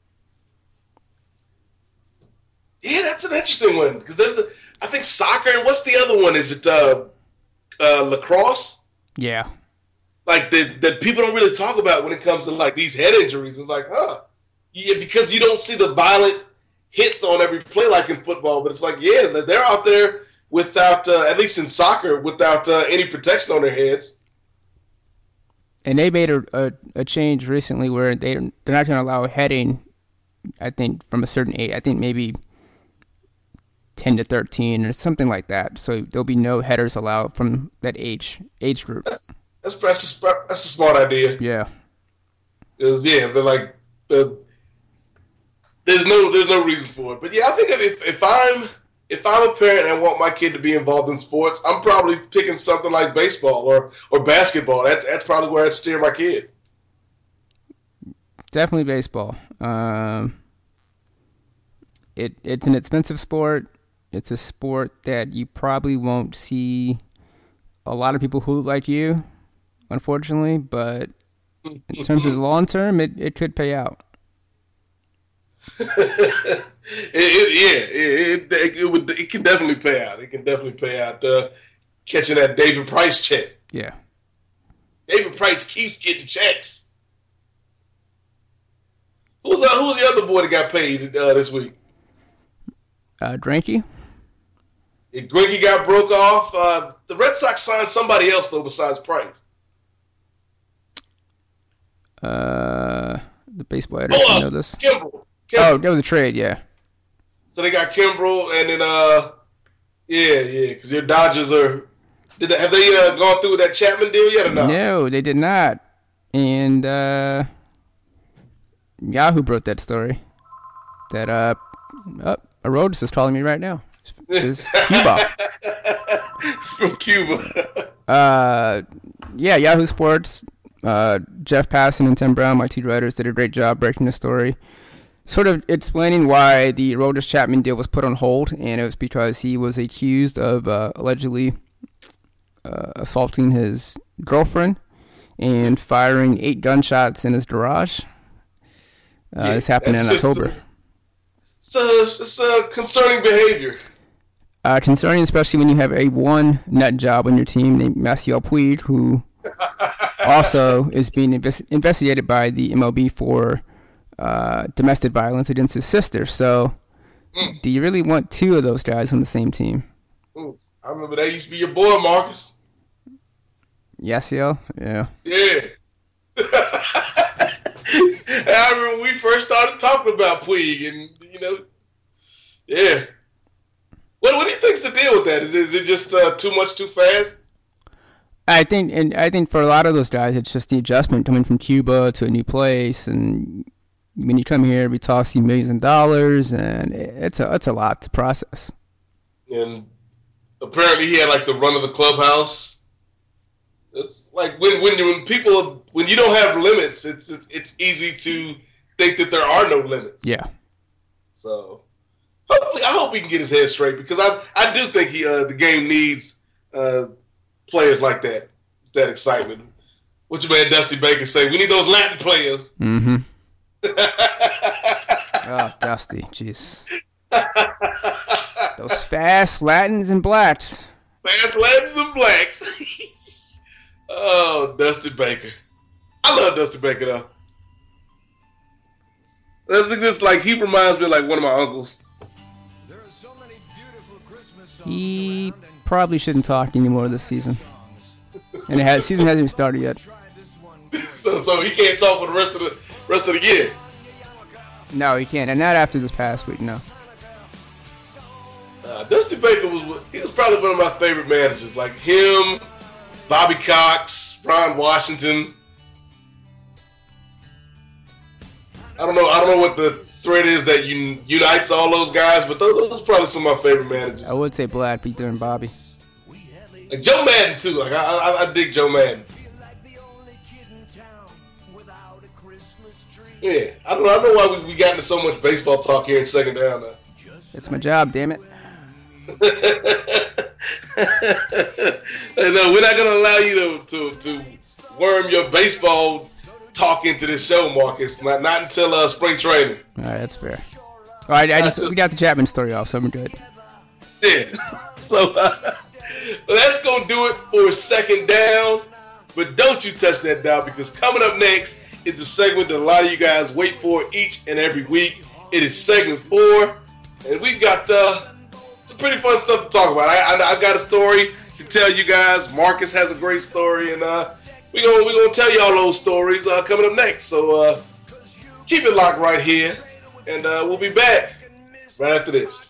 Yeah, that's an interesting one because there's the I think soccer and what's the other one? Is it uh, uh, lacrosse? Yeah. Like that that people don't really talk about when it comes to like these head injuries. It's like, huh, yeah, because you don't see the violent hits on every play like in football, but it's like, yeah, they're out there without, uh, at least in soccer, without uh, any protection on their heads. And they made a, a, a change recently where they, they're not going to allow heading, I think, from a certain age. I think maybe ten to thirteen or something like that. So there'll be no headers allowed from that age age group. That's that's, that's, a, that's a smart idea. Yeah. Because, yeah, they're like, the There's no there's no reason for it. But yeah, I think if if I'm if I'm a parent and I want my kid to be involved in sports, I'm probably picking something like baseball or, or basketball. That's that's probably where I'd steer my kid. Definitely baseball. Um, it it's an expensive sport. It's a sport that you probably won't see a lot of people who look like you, unfortunately. But in terms of the long term, it, it could pay out. it, it, yeah, it, it, it would. It can definitely pay out. It can definitely pay out. Uh, catching that David Price check. Yeah, David Price keeps getting checks. Who's uh, who's the other boy that got paid uh, this week? Uh, Greinke. Yeah, Greinke got broke off. Uh, the Red Sox signed somebody else though besides Price. Uh, the baseball editor oh, uh, know this. Kimbrel. Oh, that was a trade, yeah. So they got Kimbrel, and then uh, yeah, yeah, because your Dodgers are. Did they, have they uh, gone through with that Chapman deal yet or not? No, they did not. And uh, Yahoo broke that story. That uh, oh, Arodis is calling me right now. It's Cuba. It's from Cuba. uh, yeah, Yahoo Sports. Uh, Jeff Passan and Tim Brown, my two writers, did a great job breaking the story. Sort of explaining why the Arodis Chapman deal was put on hold, and it was because he was accused of uh, allegedly uh, assaulting his girlfriend and firing eight gunshots in his garage. Uh, yeah, this happened in October. A, it's, a, it's a concerning behavior. Uh, concerning, especially when you have a one nut job on your team named Maciel Puig, who also is being invest- investigated by the M L B for uh, domestic violence against his sister. So, mm. do you really want two of those guys on the same team? Ooh, I remember that used to be your boy, Marcus. Yasiel? Yeah. Yeah. I remember when we first started talking about Puig, and, you know, yeah. What, what do you think's the deal with that? Is, is it just uh, too much too fast? I think, and I think for a lot of those guys, it's just the adjustment coming from Cuba to a new place, and when you come here, we toss you millions of dollars, and it's a it's a lot to process. And apparently, he had like the run of the clubhouse. It's like when when when people when you don't have limits, it's it's, it's easy to think that there are no limits. Yeah. So hopefully, I hope he can get his head straight because I I do think he uh, the game needs. Uh, Players like that, that excitement. What's your man Dusty Baker say? We need those Latin players. Mm-hmm. Oh, Dusty, jeez. Those fast Latins and blacks. Fast Latins and blacks. Oh, Dusty Baker. I love Dusty Baker though. I think this like he reminds me of like one of my uncles. He probably shouldn't talk anymore this season. And it has season hasn't even started yet. so, so he can't talk for the rest of the rest of the year. No, he can't, and not after this past week. No. Uh, Dusty Baker was he was probably one of my favorite managers. Like him, Bobby Cox, Ron Washington. I don't know. I don't know what the thread is that un- unites all those guys, but those, those are probably some of my favorite managers. I would say Vlad, Peter, and Bobby. Like Joe Madden too. Like I, I, I dig Joe Madden. Yeah, I don't know. I don't know why we, we got into so much baseball talk here in second down now. It's my job, damn it. Hey, no, we're not gonna allow you to, to to worm your baseball talk into this show, Marcus. Not not until uh, spring training. All right, that's fair. All right, I just, just we got the Chapman story off, so I'm good. Yeah. So uh, that's gonna do it for second down. But don't you touch that dial, because coming up next is the segment that a lot of you guys wait for each and every week. It is segment four, and we've got uh, some pretty fun stuff to talk about. I, I, I got a story to tell you guys. Marcus has a great story, and uh, we're gonna we're gonna tell you all those stories uh, coming up next. So uh, keep it locked right here, and uh, we'll be back right after this.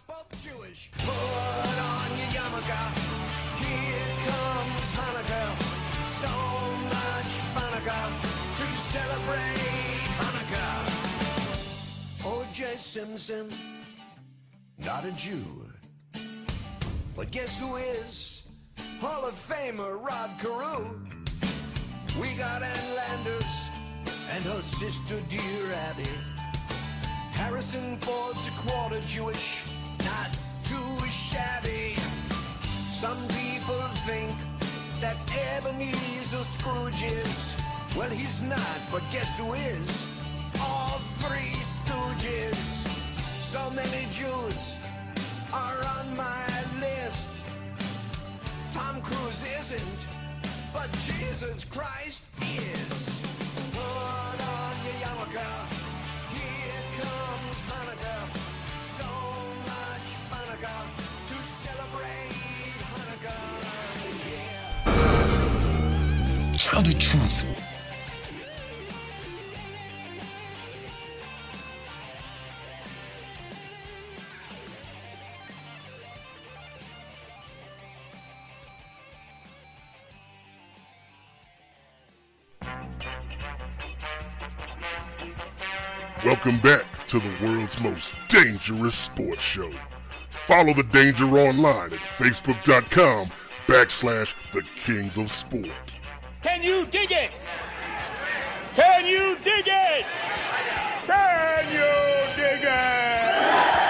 Simpson, not a Jew, but guess who is? Hall of Famer Rod Carew. We got Ann Landers and her sister dear Abby. Harrison Ford's a quarter Jewish, not too shabby. Some people think that Ebenezer Scrooge is. Well, he's not, but guess who is? All three stooges. So many Jews are on my list. Tom Cruise isn't, but Jesus Christ is. Put on your yarmulke, here comes Hanukkah. So much Hanukkah to celebrate Hanukkah. Yeah. Tell the truth. Welcome back to the world's most dangerous sports show. Follow the danger online at facebook.com backslash the Kings of Sport. Can you dig it? Can you dig it? Can you dig it?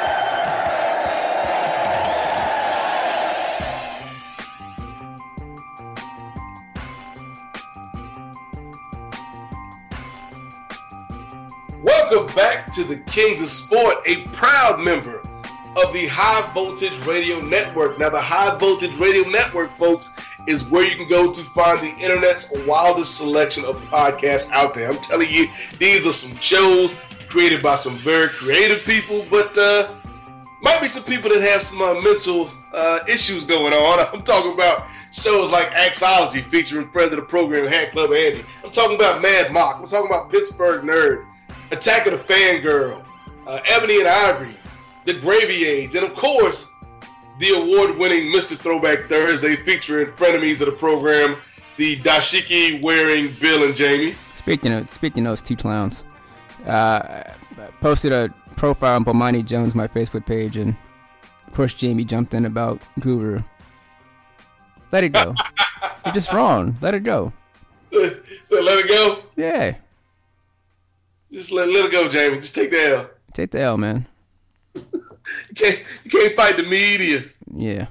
Welcome back to the Kings of Sport, a proud member of the High Voltage Radio Network. Now, the High Voltage Radio Network, folks, is where you can go to find the internet's wildest selection of podcasts out there. I'm telling you, these are some shows created by some very creative people, but uh, might be some people that have some uh, mental uh, issues going on. I'm talking about shows like Axology featuring friend of the program, Hand Club Andy. I'm talking about Mad Mock. I'm talking about Pittsburgh Nerd, Attack of the Fangirl, uh, Ebony and Ivory, The Gravy Age, and of course, the award-winning Mister Throwback Thursday featuring frenemies of the program, the dashiki wearing Bill and Jamie. Speaking of speaking of those two clowns, uh, I posted a profile on Bomani Jones, my Facebook page, and of course Jamie jumped in about Guru. Let it go. You're just wrong. Let it go. So let it go? Yeah. Just let, let it go, Jamie. Just take the L. Take the L, man. You can't, you can't fight the media. Yeah.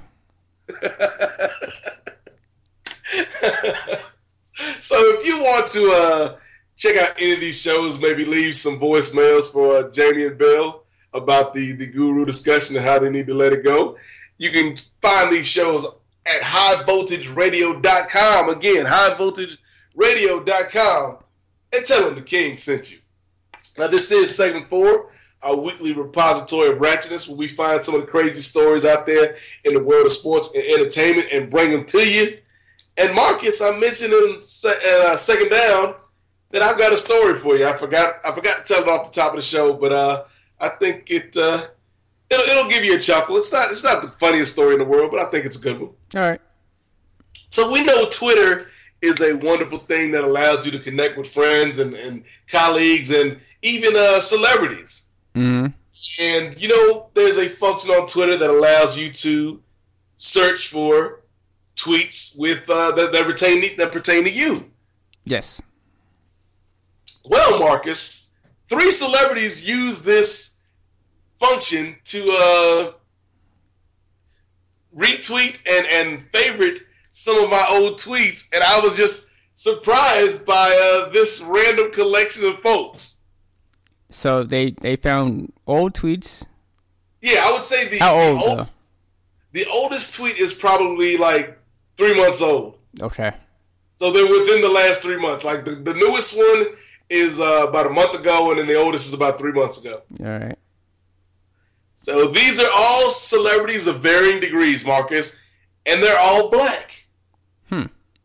So if you want to uh, check out any of these shows, maybe leave some voicemails for uh, Jamie and Bill about the, the guru discussion and how they need to let it go. You can find these shows at high voltage radio dot com. Again, high voltage radio dot com. And tell them the King sent you. Now, this is segment four, our weekly repository of ratchetness, where we find some of the crazy stories out there in the world of sports and entertainment and bring them to you. And Marcus, I mentioned in se- uh, second down that I've got a story for you. I forgot I forgot to tell it off the top of the show, but uh, I think it uh, it'll, it'll give you a chuckle. It's not it's not the funniest story in the world, but I think it's a good one. All right. So we know Twitter is a wonderful thing that allows you to connect with friends and, and colleagues and even uh, celebrities. Mm-hmm. And, you know, there's a function on Twitter that allows you to search for tweets with uh, that, that, pertain, that pertain to you. Yes. Well, Marcus, three celebrities use this function to uh, retweet and, and favorite some of my old tweets, and I was just surprised by uh, this random collection of folks. So they, they found old tweets? Yeah, I would say the, How old, the, oldest, the oldest tweet is probably like three months old. Okay. So they're within the last three months. Like the, the newest one is uh, about a month ago, and then the oldest is about three months ago. All right. So these are all celebrities of varying degrees, Marcus, and they're all black. Hmm.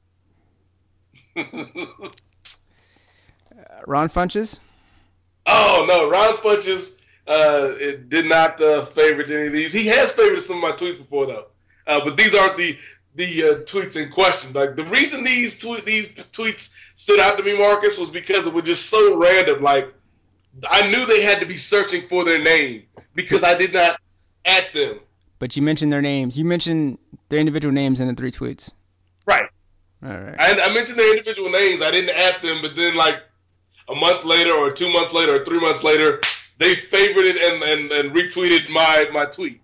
uh, Ron Funches? Oh, no. Ron Funches uh, it did not uh, favorite any of these. He has favorited some of my tweets before, though. Uh, but these aren't the the uh, tweets in question. Like, the reason these, tw- these tweets stood out to me, Marcus, was because it was just so random. Like, I knew they had to be searching for their name because I did not at them. But you mentioned their names. You mentioned their individual names in the three tweets. Right. All right. I, I mentioned their individual names. I didn't at them, but then like a month later or two months later or three months later, they favorited and, and, and retweeted my, my tweet.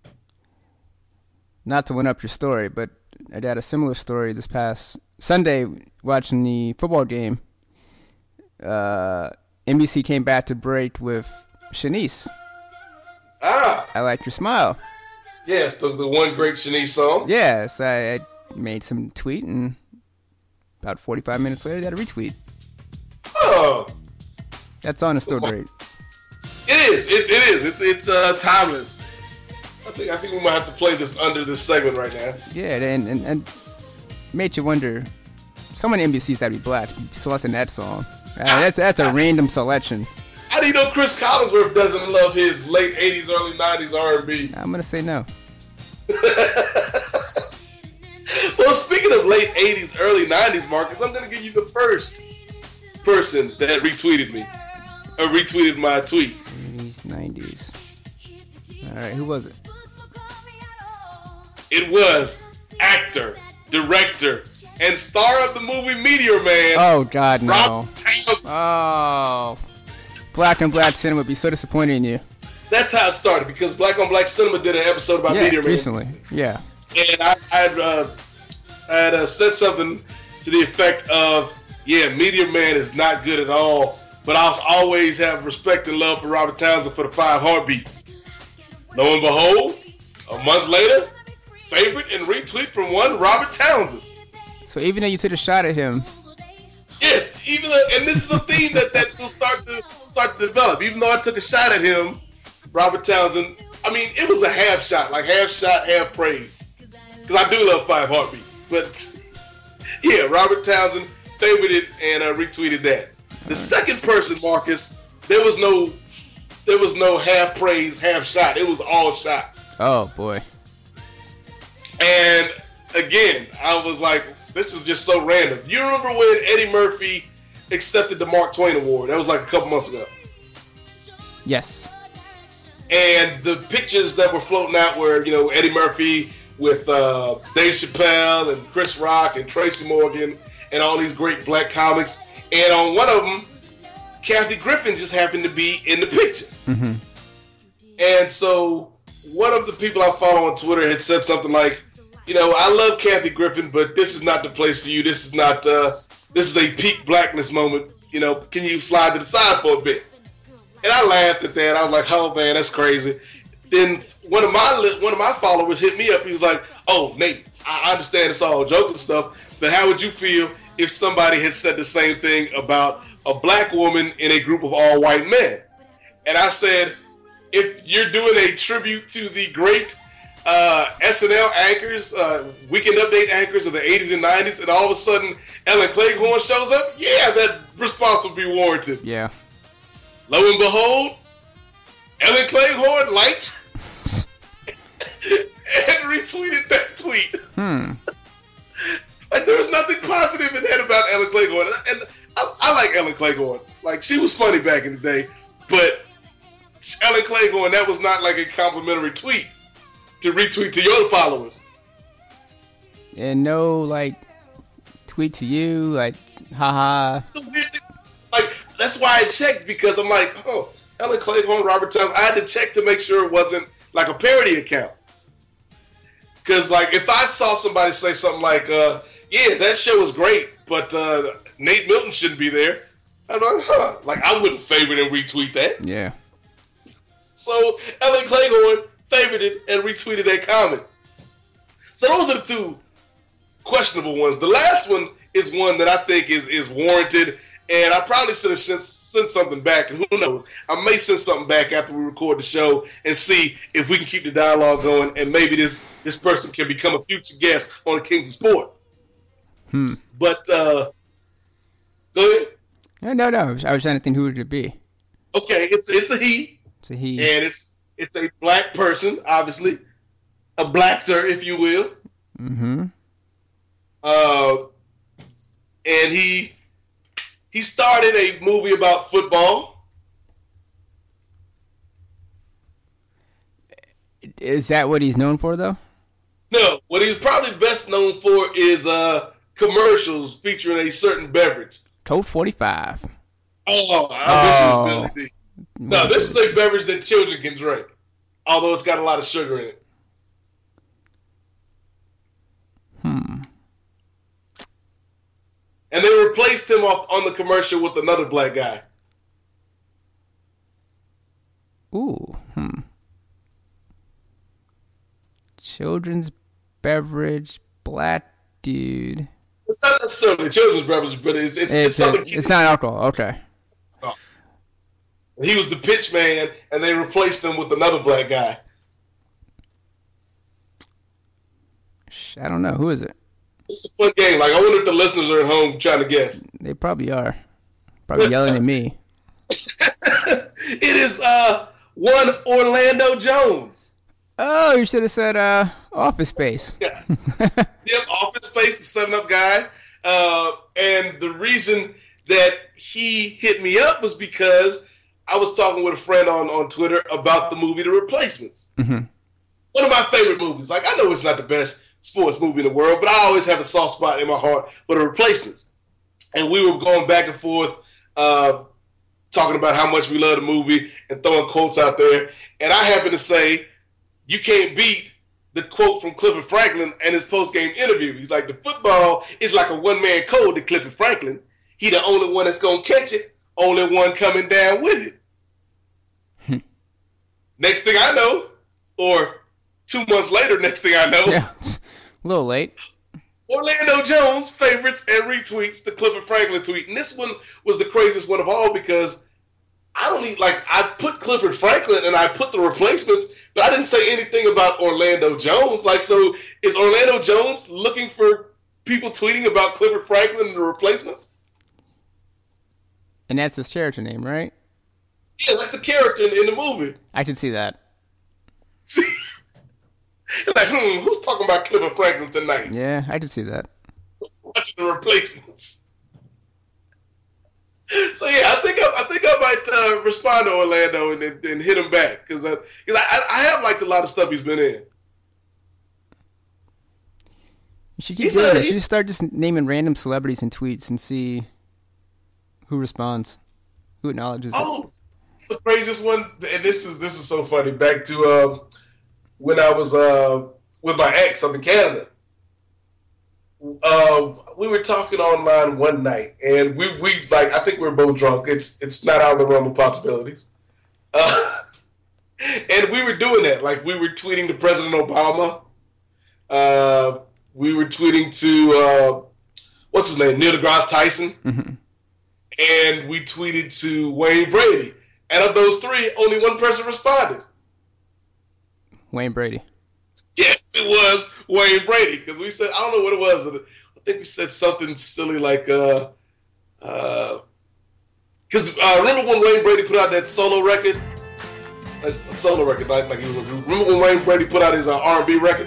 Not to one up your story, but I had a similar story this past Sunday watching the football game. Uh, N B C came back to break with Shanice. Ah. I Like Your Smile. Yes, the, the one great Shanice song. Yes, I, I made some tweet, and about forty-five minutes later, I got a retweet. Oh. That song is still great. It is. It, it is. It's it's uh, timeless. I think I think we might have to play this under this segment right now. Yeah, and and, and made you wonder. Someone at N B C's got to be black selecting that song. Uh, that's that's a random selection. How do you know Chris Collinsworth doesn't love his late eighties, early nineties R and B? I'm gonna say no. Well, speaking of late eighties, early nineties, Marcus, I'm gonna give you the first person that retweeted me, or retweeted my tweet. eighties, nineties. All right, who was it? It was actor, director, and star of the movie Meteor Man. Oh God, no! Robert Townsend. Oh, Black on Black Cinema would be so disappointed in you. That's how it started, because Black on Black Cinema did an episode about yeah, Meteor Man recently. Yeah. And I, I had, uh, I had uh, said something to the effect of, yeah, Meteor Man is not good at all, but I'll always have respect and love for Robert Townsend for the Five Heartbeats. Lo and behold, a month later, favorite and retweet from one Robert Townsend. So even though you took a shot at him. Yes, even though, and this is a theme that, that will start to start to develop. Even though I took a shot at him, Robert Townsend, I mean, it was a half shot, like half shot, half praise. Because I do love Five Heartbeats. But, yeah, Robert Townsend favorited and uh, retweeted that. The second person, Marcus, there was no there was no half praise, half shot. It was all shot. Oh, boy. And, again, I was like, this is just so random. You remember when Eddie Murphy accepted the Mark Twain Award? That was like a couple months ago. Yes. And the pictures that were floating out were, you know, Eddie Murphy with uh, Dave Chappelle and Chris Rock and Tracy Morgan and all these great black comics. And on one of them, Kathy Griffin just happened to be in the picture. Mm-hmm. And so one of the people I follow on Twitter had said something like, you know, I love Kathy Griffin, but this is not the place for you. This is not, uh, this is a peak blackness moment You know, can you slide to the side for a bit? And I laughed at that. I was like, oh man, that's crazy. Then one of my li- one of my followers hit me up. He was like, oh Nate, I understand it's all joke and stuff, but how would you feel if somebody had said the same thing about a black woman in a group of all white men? And I said, if you're doing a tribute to the great uh, S N L anchors, uh, Weekend Update anchors of the eighties and nineties, and all of a sudden Ellen Cleghorn shows up, yeah, that response would be warranted. Yeah. Lo and behold, Ellen Cleghorn liked and retweeted that tweet. Hmm. Like, there was nothing positive in that about Ellen Cleghorn. And I, I like Ellen Cleghorn. Like, she was funny back in the day, but Ellen Cleghorn, that was not like a complimentary tweet to retweet to your followers. And no, like, tweet to you, like, haha. Like, that's why I checked, because I'm like, oh, Ellen Cleghorn, Robert Towns. I had to check to make sure it wasn't like a parody account. Because, like, if I saw somebody say something like, uh, yeah, that show was great, but uh, Nate Milton shouldn't be there, I'm like, huh. Like, I wouldn't favorite and retweet that. Yeah. So, Ellen Cleghorn favorited and retweeted that comment. So, those are the two questionable ones. The last one is one that I think is, is warranted, and I probably should have sent, sent something back, and who knows, I may send something back after we record the show and see if we can keep the dialogue going, and maybe this, this person can become a future guest on the Kings of Sport. Hmm. But, uh, go ahead. No, no, no. I was, I was trying to think who would it be. Okay, it's it's a he. It's a he. And it's it's a black person, obviously. A blackter, if you will. Mm-hmm. Uh, and he he starred in a movie about football. Is that what he's known for, though? No, what he's probably best known for is uh, commercials featuring a certain beverage. Colt forty-five. Oh, I Oh. wish it was Billy D. No, this is a beverage that children can drink, although it's got a lot of sugar in it. Hmm. And they replaced him off on the commercial with another black guy. Ooh. Hmm. Children's beverage, black dude. It's not necessarily a children's beverage, but it's it's, it's, It's, something. a, it's not alcohol. Okay. He was the pitch man, and they replaced him with another black guy. Sh- I don't know. Who is it? It's a fun game. Like, I wonder if the listeners are at home trying to guess. They probably are. Probably yelling at me. It is uh one Orlando Jones. Oh, you should have said uh, Office Space. Yeah. Yep, Office Space, the seven up guy. Uh, and the reason that he hit me up was because I was talking with a friend on, on Twitter about the movie The Replacements. Mm-hmm. One of my favorite movies. Like, I know it's not the best sports movie in the world, but I always have a soft spot in my heart for The Replacements. And we were going back and forth, uh, talking about how much we love the movie and throwing quotes out there. And I happen to say, you can't beat the quote from Clifford Franklin and his post-game interview. He's like, the football is like a one-man code to Clifford Franklin. He the only one that's going to catch it, only one coming down with it. Next thing I know, or two months later, next thing I know, Yeah. A little late. Orlando Jones favorites and retweets the Clifford Franklin tweet. And this one was the craziest one of all because I don't need, like, I put Clifford Franklin and I put The Replacements, but I didn't say anything about Orlando Jones. Like, so is Orlando Jones looking for people tweeting about Clifford Franklin and The Replacements? And that's his character name, right? Yeah, that's the character in, in the movie. I can see that. See? Like, hmm, who's talking about Clifford Franklin tonight? Yeah, I can see that. Watching The Replacements. So yeah, I think I, I think I might uh, respond to Orlando and, and, and hit him back because I, cause I I have liked a lot of stuff he's been in. You should keep He's doing a- that. You he's- should start just naming random celebrities in tweets and see who responds, who acknowledges it. Oh, the craziest one, and this is this is so funny. Back to um, when I was uh, with my ex up in Canada, uh, we were talking online one night, and we, we like I think we were both drunk. It's it's not out of the realm of possibilities. Uh, and we were doing that. Like, we were tweeting to President Obama. Uh, we were tweeting to, uh, what's his name, Neil deGrasse Tyson. Mm-hmm. And we tweeted to Wayne Brady. And of those three, only one person responded. Wayne Brady. Yes, it was Wayne Brady. Because we said, I don't know what it was, but I think we said something silly like, uh, uh, because uh, remember when Wayne Brady put out that solo record? A, a solo record, like, like he was a group. Remember when Wayne Brady put out his uh, R and B record?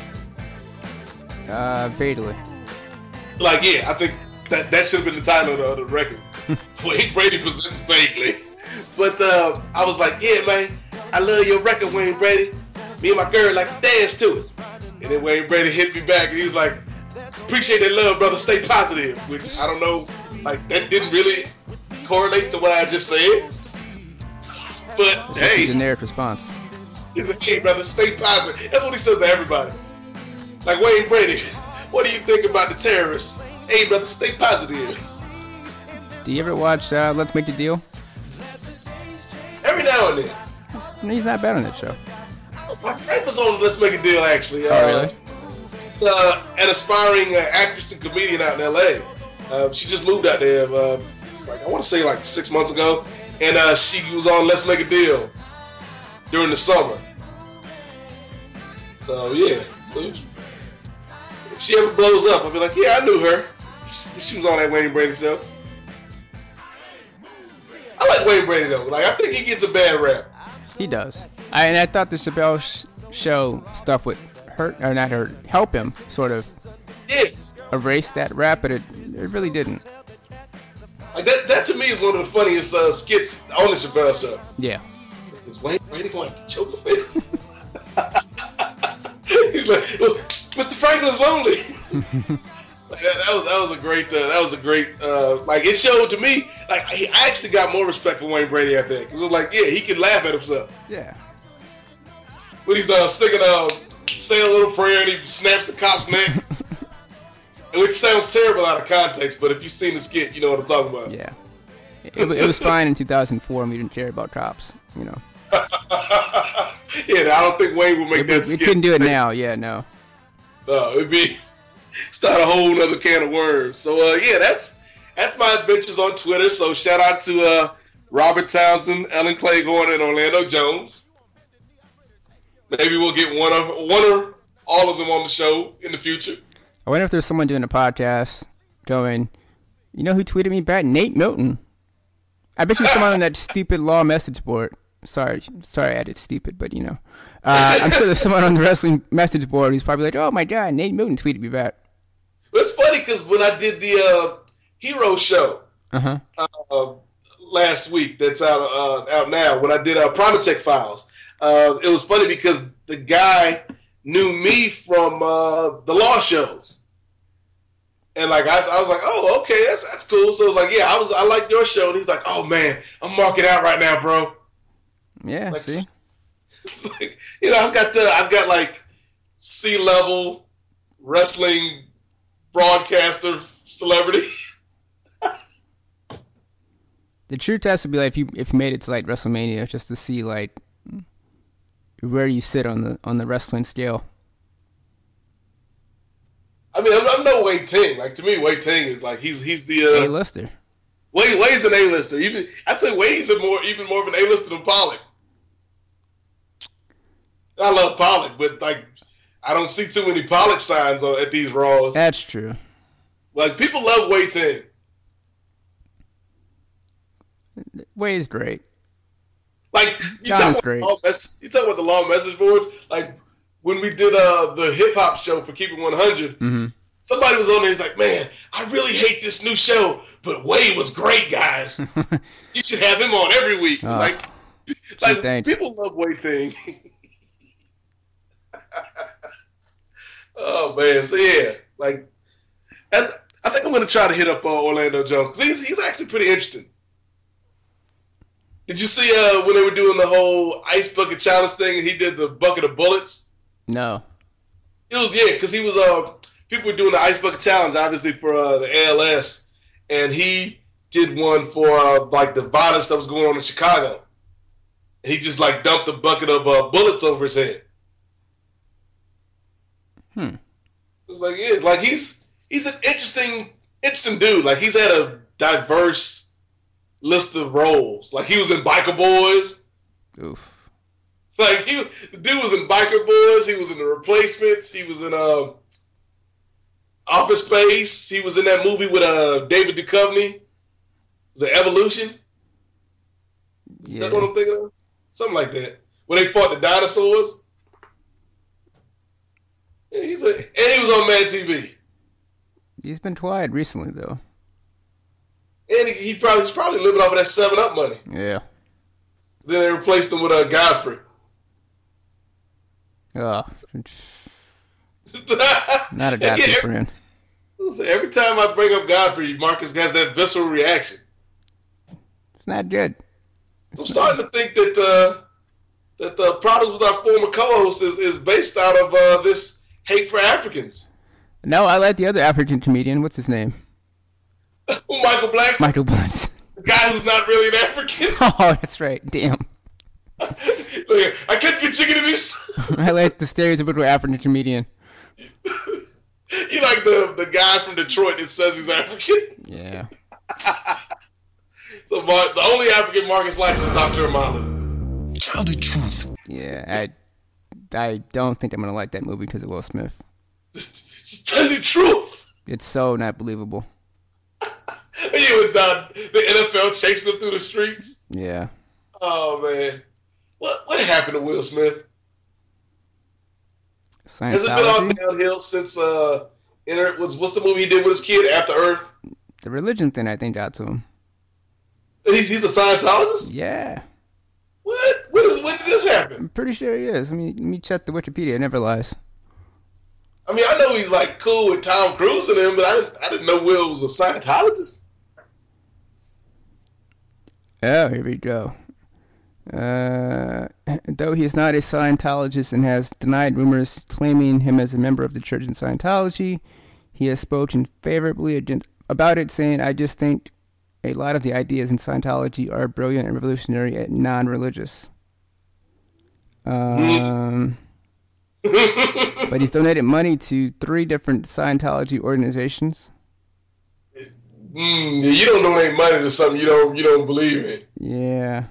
Uh, vaguely. Like, yeah, I think that, that should have been the title of the, of the record. Wayne Brady presents Vaguely. But uh, I was like, yeah, man, I love your record, Wayne Brady. Me and my girl like to dance to it. And then Wayne Brady hit me back, and he was like, appreciate that love, brother. Stay positive. Which, I don't know, like, that didn't really correlate to what I just said. But, It's hey. just a generic response. He's like, hey, brother, stay positive. That's what he says to everybody. Like, Wayne Brady, what do you think about the terrorists? Hey, brother, stay positive. Do you ever watch uh, Let's Make the Deal? Every now and then. He's not bad on that show. My friend was on Let's Make a Deal, actually. Oh, uh, really? She's uh, an aspiring uh, actress and comedian out in L A. Uh, she just moved out there, uh, it's like I want to say like six months ago. And uh, she was on Let's Make a Deal during the summer. So, yeah. So, if she ever blows up, I'll be like, yeah, I knew her. She was on that Wayne Brady show. I like Wayne Brady, though. Like, I think he gets a bad rap. He does. I, and I thought the Chappelle sh- show stuff would hurt, or not hurt, help him sort of Yeah. erase that rap, but it, it really didn't. Like, that, that to me is one of the funniest uh, skits on the Chappelle show. Yeah. Is Wayne Brady going to choke him? He's like, well, Mister Franklin's lonely. Like that, that was that was a great uh, that was a great uh, like it showed to me like I I actually got more respect for Wayne Brady after that because it was like yeah he can laugh at himself. Yeah. When he's uh, singing uh, say a little prayer and he snaps the cop's neck, which sounds terrible out of context, but if you've seen the skit, you know what I'm talking about. Yeah. It, it was fine in two thousand four when we didn't care about cops, you know. Yeah, I don't think Wayne would make It, that we skit. couldn't do it now, yeah, no. No, it'd be start a whole other can of worms. So uh, yeah, that's that's my adventures on Twitter. So shout out to uh, Robert Townsend, Ellen Claiborne, and Orlando Jones. Maybe we'll get one of one or all of them on the show in the future. I wonder if there's someone doing a podcast going, you know who tweeted me back? Nate Milton. I bet you someone on that stupid law message board. Sorry, sorry I added stupid, but you know. Uh, I'm sure there's someone on the wrestling message board who's probably like, oh my god, Nate Milton tweeted me back. But it's funny because when I did the uh, Hero show Uh-huh. uh, last week, that's out uh, out now, when I did uh, Primatech Files, uh, it was funny because the guy knew me from uh, the law shows. And like I, I was like, oh, okay, that's that's cool. So I was like, yeah, I was I like your show. And he was like, oh man, I'm marking out right now, bro. Yeah, Like, see? like, you know, I've got the I've got like C level wrestling broadcaster celebrity. The true test would be like if you if you made it to like WrestleMania just to see like where you sit on the on the wrestling scale. I mean, I'm, I'm no Wei Ting. Like to me, Wei Ting is like he's he's the uh, A-lister. Wei Wei's an A-lister. Even I'd say Wei's a more even more of an A-lister than Pollock. I love Pollock, but like I don't see too many Pollock signs on, at these Raws. That's true. Like people love Wei Ting. Way is great. Like you John talk is about great. the long mess- you talk about the long message boards. Like when we did uh, the hip hop show for Keep It one hundred, Mm-hmm. somebody was on there. He's like, "Man, I really hate this new show, but Wei was great, guys. You should have him on every week." Oh. Like, like thanks. people love Wei Ting. Oh man, so yeah, like and I think I'm gonna try to hit up uh, Orlando Jones because he's he's actually pretty interesting. Did you see uh, when they were doing the whole ice bucket challenge thing and he did the bucket of bullets? No. It was yeah, because he was uh people were doing the Ice Bucket Challenge, obviously, for uh, the A L S, and he did one for, uh, like, the violence that was going on in Chicago. He just, like, dumped a bucket of uh, bullets over his head. Hmm. It's like, yeah, like, he's he's an interesting, interesting dude. Like, he's had a diverse list of roles. Like, he was in Biker Boys. Oof. Like, he, the dude was in Biker Boys. He was in The Replacements. He was in uh, Office Space. He was in that movie with uh, David Duchovny. Was it Evolution? Is Yeah. that what I'm thinking of? Something like that. Where they fought the dinosaurs. Yeah, he's a, and he was on Mad T V. He's been quiet recently, though. And he, he probably he's probably living off of that seven up money. Yeah. Then they replaced him with uh, Godfrey. Oh. Not adapted Yeah, for him. Listen, every time I bring up Godfrey, Marcus has that visceral reaction. It's not good. I'm starting to think that uh, that the Problems with Our Former Co-Host is, is based out of uh, this hate for Africans. No, I like the other African comedian. What's his name? Who, Michael Blackson? Michael Blunt. The guy who's not really an African. Oh, that's right. Damn. Like, I can't get chicken in this. I like the stereotypical African comedian. You like the the guy from Detroit that says he's African? Yeah. So Mar- the only African Marcus likes is Doctor Amalu. Tell the truth. Yeah, I I don't think I'm going to like that movie because of Will Smith. Just tell the truth. It's so not believable. Yeah, with uh, the N F L chasing him through the streets. Yeah. Oh man, what what happened to Will Smith? Has it been all Scientology? downhill since uh, Inter- was what's the movie he did with his kid, After Earth? The religion thing, I think, got to him. He's, he's a Scientologist. Yeah. What? When, is, when did this happen? I'm pretty sure he is. I mean, let me check the Wikipedia. It never lies. I mean, I know he's like cool with Tom Cruise and him, but I didn't, I didn't know Will was a Scientologist. Oh, here we go. Uh, though he is not a Scientologist and has denied rumors claiming him as a member of the church in Scientology, he has spoken favorably against, about it, saying, I just think a lot of the ideas in Scientology are brilliant and revolutionary and non-religious. Um, but he's donated money to three different Scientology organizations. Mm, yeah, you don't donate money to something you don't you don't believe in. Yeah.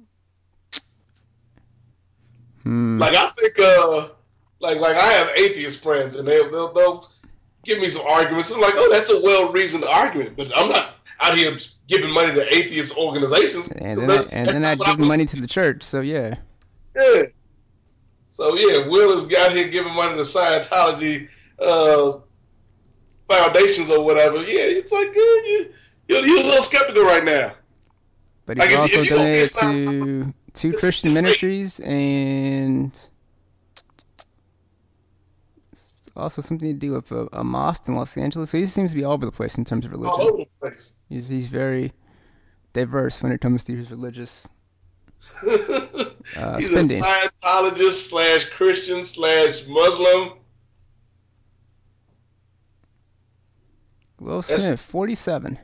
Hmm. Like I think, uh, like like I have atheist friends, and they they'll, they'll give me some arguments. I'm like, oh, that's a well reasoned argument, but I'm not out here giving money to atheist organizations. And 'cause then, that's- and that's then I not what give was- money to the church, so yeah. Yeah. So yeah, Will is out here giving money to Scientology uh, foundations or whatever. Yeah, it's like uh, you, you're, you're a little skeptical right now. But he's Like, if- also if you don't donated get to two This- Christian this ain't- ministries and also something to do with a, a mosque in Los Angeles. So he seems to be all over the place in terms of All religion. over the place. He's, he's very diverse when it comes to his religious uh, He's spending. a Scientologist slash Christian slash Muslim. Will That's- Smith, forty-seven.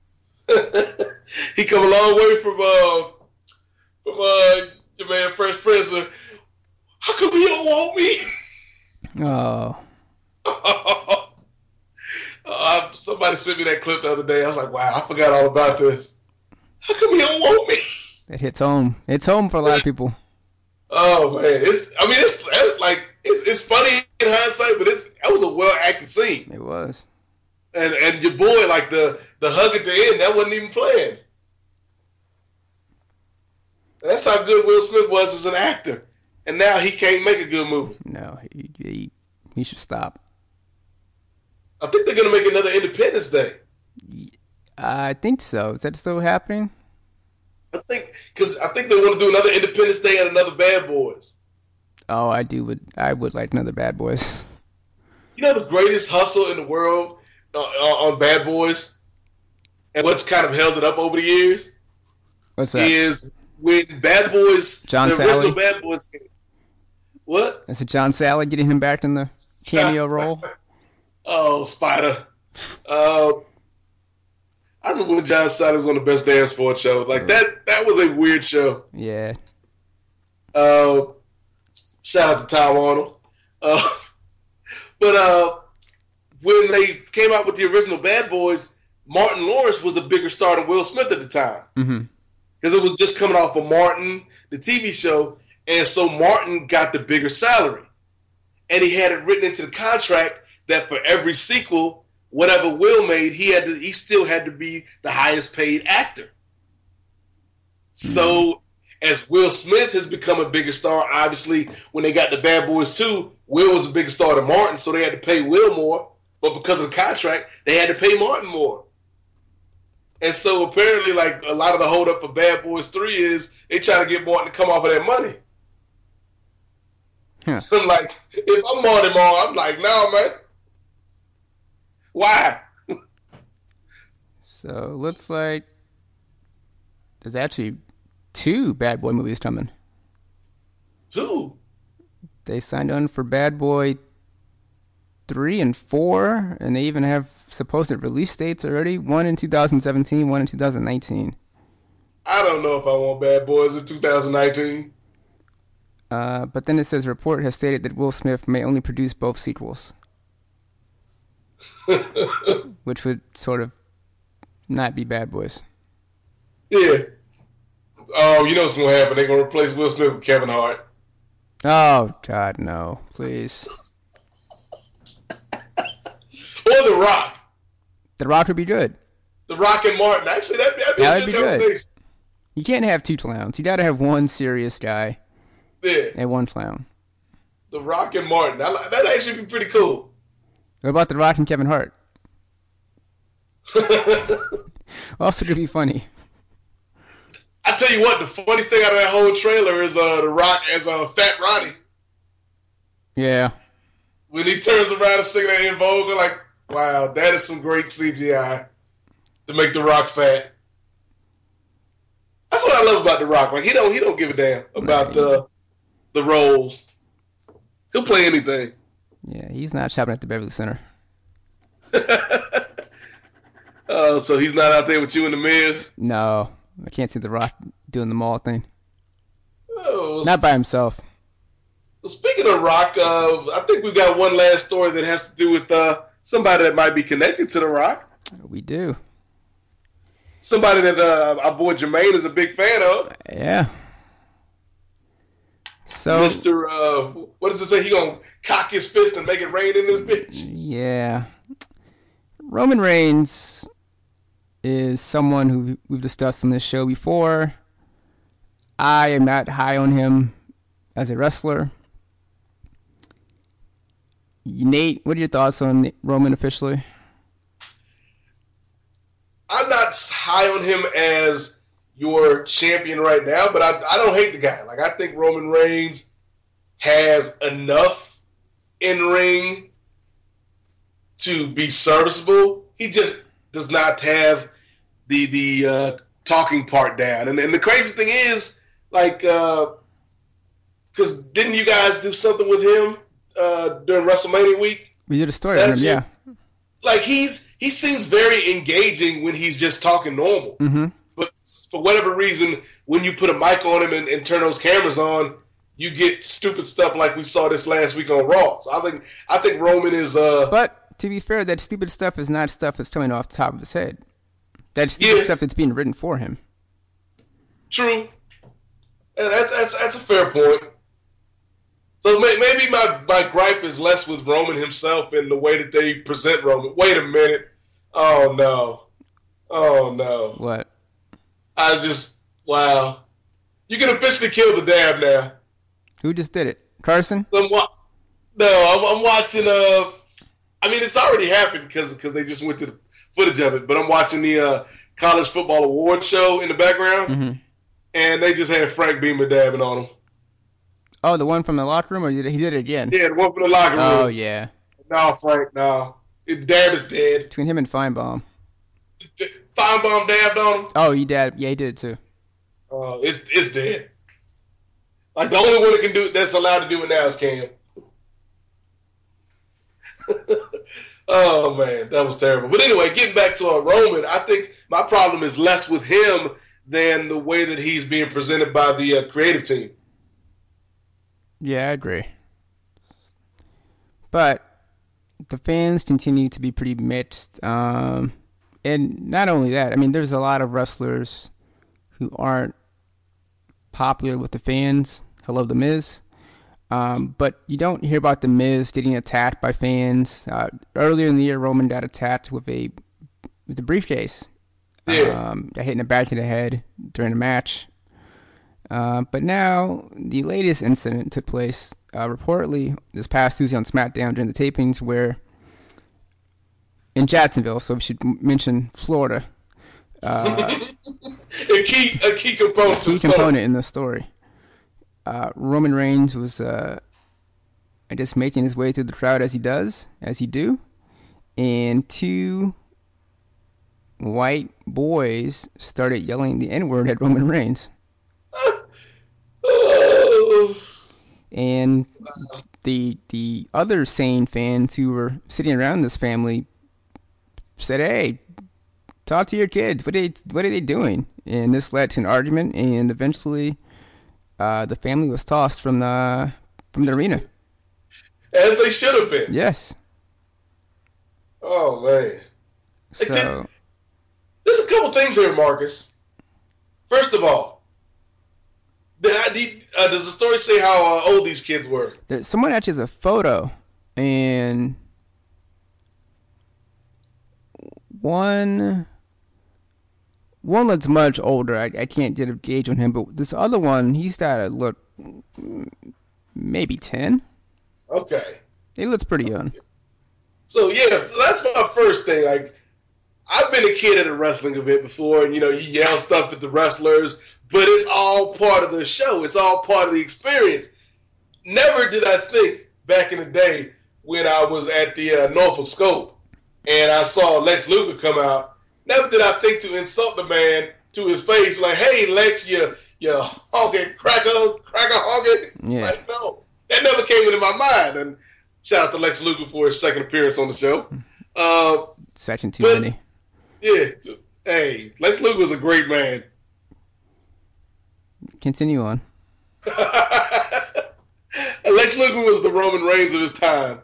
He come a long way from uh from uh your man Fresh Prince. Uh, How come you don't want me? Oh, uh, somebody sent me that clip the other day. I was like, wow, I forgot all about this. How come you don't want me? it hits home. It's home for a lot of people. Oh man, it's I mean it's, it's like it's, it's funny in hindsight, but it's that was a well acted scene. It was. And and your boy, like the the hug at the end, that wasn't even planned. That's how good Will Smith was as an actor. And now he can't make a good movie. No, he, he, he should stop. I think they're gonna make another Independence Day. I think so. Is that still happening? I think because I think they want to do another Independence Day and another Bad Boys. Oh, I do. Would I would like another Bad Boys. You know the greatest hustle in the world uh, on Bad Boys, and what's kind of held it up over the years What's that? is when Bad Boys, John the Sally? original Bad Boys. Came. What? Is it John Sally getting him back in the cameo John role? Oh, Spider. Uh, I remember when John Side was on the Best Damn Sports Show. Like that, that was a weird show. Yeah. Uh, shout out to Tom Arnold. Uh, but uh, when they came out with the original Bad Boys, Martin Lawrence was a bigger star than Will Smith at the time. Mm-hmm. Because it was just coming off of Martin, the T V show, and so Martin got the bigger salary. And he had it written into the contract that for every sequel, whatever Will made, he had to, he still had to be the highest paid actor. So as Will Smith has become a bigger star, obviously when they got the Bad Boys two, Will was a bigger star than Martin, so they had to pay Will more. But because of the contract, they had to pay Martin more. And so apparently, like, a lot of the holdup for Bad Boys three is they trying to get Martin to come off of that money. Huh. I'm like, if I'm Martin Moore, I'm like, no, man. Why? So looks like there's actually two Bad Boy movies coming. Two? They signed on for Bad Boy three and four, and they even have supposed release dates already. One in two thousand seventeen, one in two thousand nineteen. I don't know if I want Bad Boys in two thousand nineteen. Uh, but then it says report has stated that Will Smith may only produce both sequels. Which would sort of not be Bad Boys. Yeah. Oh, you know what's going to happen. They're going to replace Will Smith with Kevin Hart. Oh, God, no. Please. Or The Rock. The Rock would be good. The Rock and Martin. Actually, that'd be, that'd be that a would good be good. combination. You can't have two clowns. You got to have one serious guy Yeah. and one clown. The Rock and Martin. I, that'd actually be pretty cool. What about The Rock and Kevin Hart? Also could be funny. I tell you what, the funniest thing out of that whole trailer is uh, The Rock as uh, Fat Ronnie. Yeah. When he turns around and singing that In Vogue, I'm like, wow, that is some great C G I to make The Rock fat. That's what I love about The Rock. Like he don't he don't give a damn about the the roles. He'll play anything. Yeah, he's not shopping at the Beverly Center. Oh, so he's not out there with you and the Miz? No, I can't see The Rock doing the mall thing. Oh, Not by himself. well, speaking of Rock, uh, I think we've got one last story that has to do with uh, somebody that might be connected to The Rock. We do. Somebody that uh, our boy Jermaine is a big fan of. Yeah. So, Mister Uh, what does it say? He gonna cock his fist and make it rain in this bitch? yeah. Roman Reigns is someone who we've discussed on this show before. I am not high on him as a wrestler. Nate, what are your thoughts on Roman officially? I'm not high on him as your champion right now, but I, I don't hate the guy. Like, I think Roman Reigns has enough in ring to be serviceable. He just does not have the the uh, talking part down. And, and the crazy thing is, like, because uh, didn't you guys do something with him uh, during WrestleMania week? We did a story on him, yeah. Like, he's he seems very engaging when he's just talking normal. Mm-hmm. But for whatever reason, when you put a mic on him and, and turn those cameras on, you get stupid stuff like we saw this last week on Raw. So I think I think Roman is. Uh, but to be fair, that stupid stuff is not stuff that's coming off the top of his head. That's stupid yeah, stuff that's being written for him. True. That's that's that's a fair point. So may, maybe my, my gripe is less with Roman himself and the way that they present Roman. Wait a minute. Oh no. Oh no. What? I just wow. You can officially kill the dab now. Who just did it? Carson? I'm wa- no, I'm, I'm watching. Uh, I mean, it's already happened because because they just went to the footage of it. But I'm watching the uh, college football awards show in the background, Mm-hmm. and they just had Frank Beamer dabbing on him. Oh, the one from the locker room, or did he did it again? Yeah, the one from the locker room. Oh yeah. No, Frank, no. His dab is dead. Between him and Feinbaum. Feinbaum dabbed on him. Oh, he did. Yeah, he did it too. Uh, it's it's dead. Like the only one that can do that's allowed to do it now is Cam. Oh man, that was terrible. But anyway, getting back to uh, Roman, I think my problem is less with him than the way that he's being presented by the uh, creative team. Yeah, I agree. But the fans continue to be pretty mixed. Um, and not only that, I mean, there's a lot of wrestlers who aren't popular with the fans. Hello, The Miz. Um, but you don't hear about The Miz getting attacked by fans. Uh, earlier in the year, Roman got attacked with a with a briefcase. Yeah. Um, got hit in the back of the head during a match. Uh, but now, the latest incident took place uh, reportedly this past Tuesday on SmackDown during the tapings, where in Jacksonville, so we should m- mention Florida. Uh, a key, a key component. A key component in the story. Uh, Roman Reigns was, uh, I guess, making his way through the crowd as he does, as he do, and two white boys started yelling the N-word at Roman Reigns. And the the other sane fans who were sitting around this family said, "Hey, talk to your kids. What are they, what are they doing?" And this led to an argument, and eventually, uh, the family was tossed from the from the arena. As they should have been. Yes. Oh man. So Like, there's a couple things here, Marcus. First of all, did I, did, uh, does the story say how uh, old these kids were? there, someone actually has a photo, and one one looks much older. I, I can't get a gauge on him, but this other one, he's got to look maybe ten. Okay. He looks pretty young. So yeah, that's my first thing. Like, I've been a kid at a wrestling event before, and you know, you yell stuff at the wrestlers, but it's all part of the show. It's all part of the experience. Never did I think back in the day when I was at the uh, Norfolk Scope and I saw Lex Luger come out. Never did I think to insult the man to his face, like, "Hey, Lex, you you honking cracker, cracker honking." Yeah. Like, no, that never came into my mind. And shout out to Lex Luger for his second appearance on the show. Uh, Second too but, many. Yeah, hey, Lex Luger was a great man. Continue on. Lex Luger was the Roman Reigns of his time.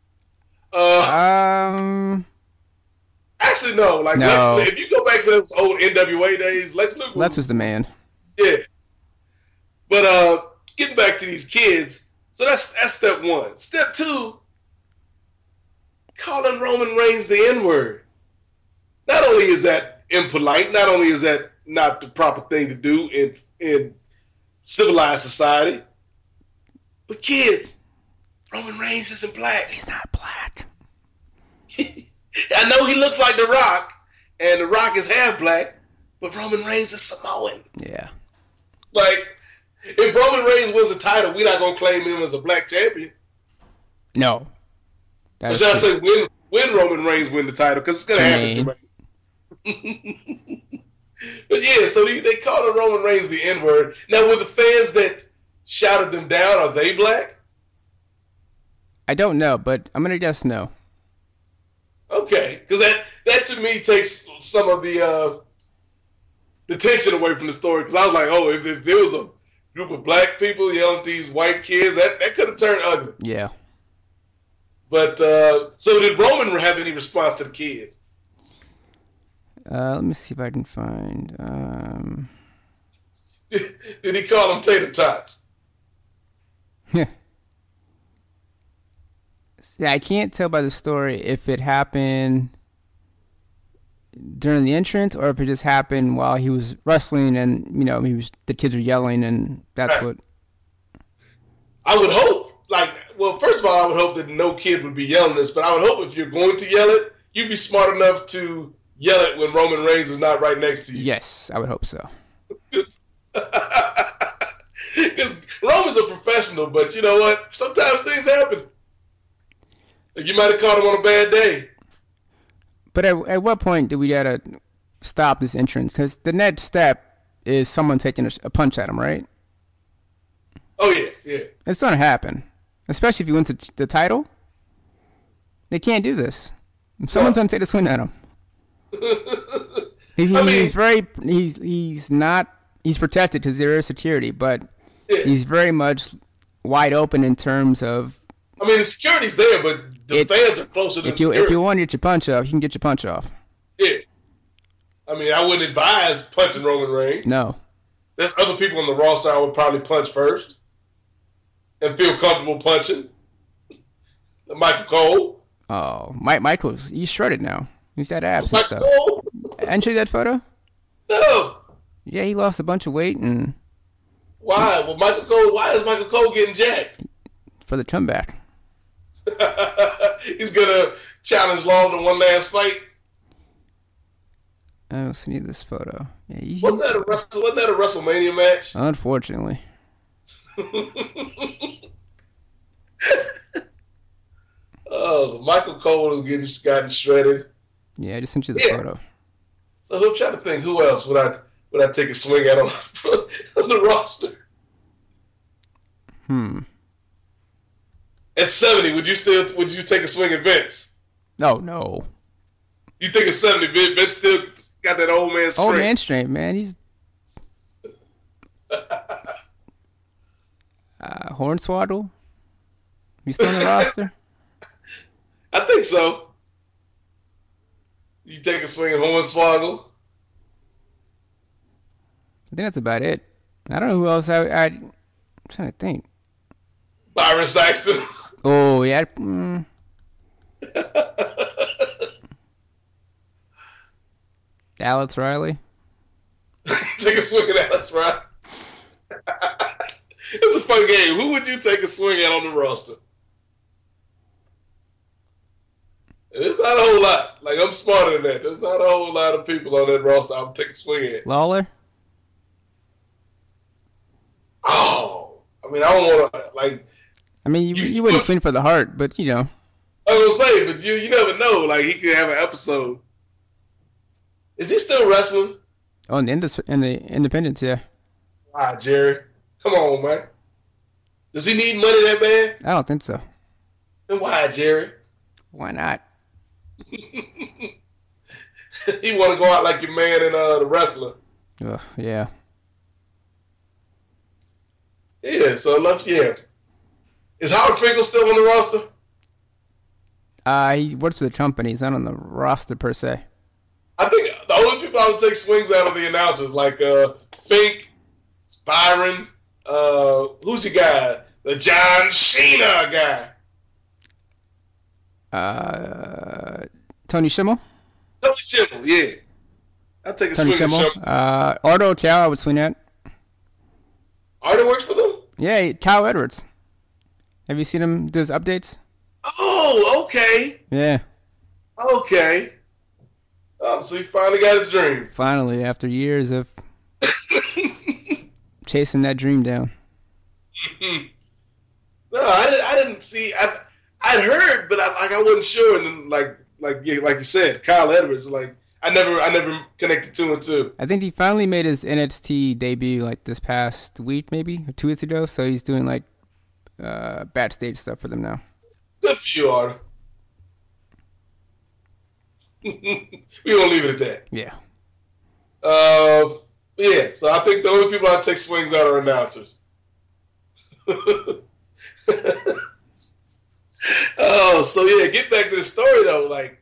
Uh, Um, actually, no. Like, No. Lex, if you go back to those old N W A days, Lex Luger. Lex was the man. Yeah. But uh, getting back to these kids, so that's that's step one. Step two, calling Roman Reigns the N-word. Not only is that impolite, not only is that not the proper thing to do in in civilized society, but kids, Roman Reigns isn't black. He's not black. I know he looks like The Rock, and The Rock is half black, but Roman Reigns is Samoan. Yeah. Like, if Roman Reigns wins a title, we're not gonna claim him as a black champion. No. Or That's should I say when when Roman Reigns win the title? Because it's gonna Jermaine. happen. But yeah, so they, they called Roman Reigns the N-word. Now, were the fans that shouted them down, are they black? I don't know, but I'm gonna guess no. Okay, because that that to me takes some of the uh, the tension away from the story. Because I was like, oh, if, if there was a group of black people yelling at these white kids, that, that could have turned ugly. Yeah. But uh, so did Roman have any response to the kids? Uh, let me see if I can find. Um... Did, did he call them tater tots? Yeah, I can't tell by the story if it happened during the entrance or if it just happened while he was wrestling and, you know, he was the kids were yelling and that's what. I would hope, like, well, first of all, I would hope that no kid would be yelling this, but I would hope if you're going to yell it, you'd be smart enough to yell it when Roman Reigns is not right next to you. Yes, I would hope so. Because Roman's a professional, but you know what? Sometimes things happen. Like, you might have caught him on a bad day. But at, at what point do we gotta stop this entrance? Because the next step is someone taking a, a punch at him, right? Oh, yeah, yeah. It's gonna happen. Especially if you win the, the title. They can't do this. Someone's gonna take a swing at him. He's, I mean- he's very he's he's not he's protected because there is security, but Yeah. he's very much wide open in terms of I mean, the security's there, but the It- fans are closer than if you security. if you want to get your punch off, you can get your punch off. Yeah. I mean, I wouldn't advise punching Roman Reigns. No, There's other people on the roster I would probably punch first and feel comfortable punching. Michael Cole. oh, Mike Michaels, he's shredded now. He's had abs and Michael stuff. Cole? And show you that photo? No. Yeah, he lost a bunch of weight and Why? Well, Michael Cole. Why is Michael Cole getting jacked? for the comeback. He's gonna challenge Long in one last fight. I don't see this photo. Yeah, he, Wasn't that a Wrestle? Wasn't that a WrestleMania match? unfortunately. Oh, so Michael Cole is getting gotten shredded. Yeah, I just sent you the Yeah. photo. So I'm trying to think, who else would I would I take a swing at on, on the roster? Hmm. At seventy, would you still would you take a swing at Vince? No, no. You think at seventy, Vince Vince still got that old man strength? Old man strength, man. He's uh, Hornswoggle. You still on the roster? I think so. You take a swing at Hornswoggle. I think that's about it. I don't know who else I. I I'm trying to think. Byron Saxton. Oh yeah. Mm, Alex Riley. Take a swing at Alex Riley. It's a fun game. Who would you take a swing at on the roster? It's not a whole lot. Like, I'm smarter than that. There's not a whole lot of people on that roster I would take a swing at. Lawler. Oh, I mean, I don't want to, like, I mean, you, you wouldn't swing for the heart, but you know. I was gonna say, but you you never know. Like, he could have an episode. Is he still wrestling? Oh, in the, indis- in the Independence, yeah. Wow, Jerry. Come on, man. Does he need money that bad? I don't think so. Then why, Jerry? Why not? He want to go out like your man and uh, the wrestler. Ugh, yeah. Yeah, so let's, yeah. Is Howard Finkel still on the roster? Uh, he works for the company. He's not on the roster per se. I think the only people I would take swings out of the announcers, like uh, Fink, Byron, uh, who's your guy? The John Cena guy. Uh, Tony Schimmel. Tony Schimmel, yeah. I'll take a Tony swing at Schimmel. Schimmel. Uh, Ardo Cal, I would swing at. Artie works for them? Yeah, Kyle Edwards. Have you seen him do his updates? Oh, okay. Yeah. Okay. Oh, so he finally got his dream. Finally, after years of chasing that dream down. No, I, didn't- I didn't see. I I'd heard, but I like I wasn't sure. And then, like like yeah, like you said, Kyle Edwards. Like I never I never connected two and two. I think he finally made his N X T debut like this past week, maybe or two weeks ago. So he's doing like uh, backstage stuff for them now. Good for you, Artie. We gonna leave it at that. Yeah. Uh, yeah. So I think the only people I take swings at are announcers. Oh, so yeah. Get back to the story though. Like,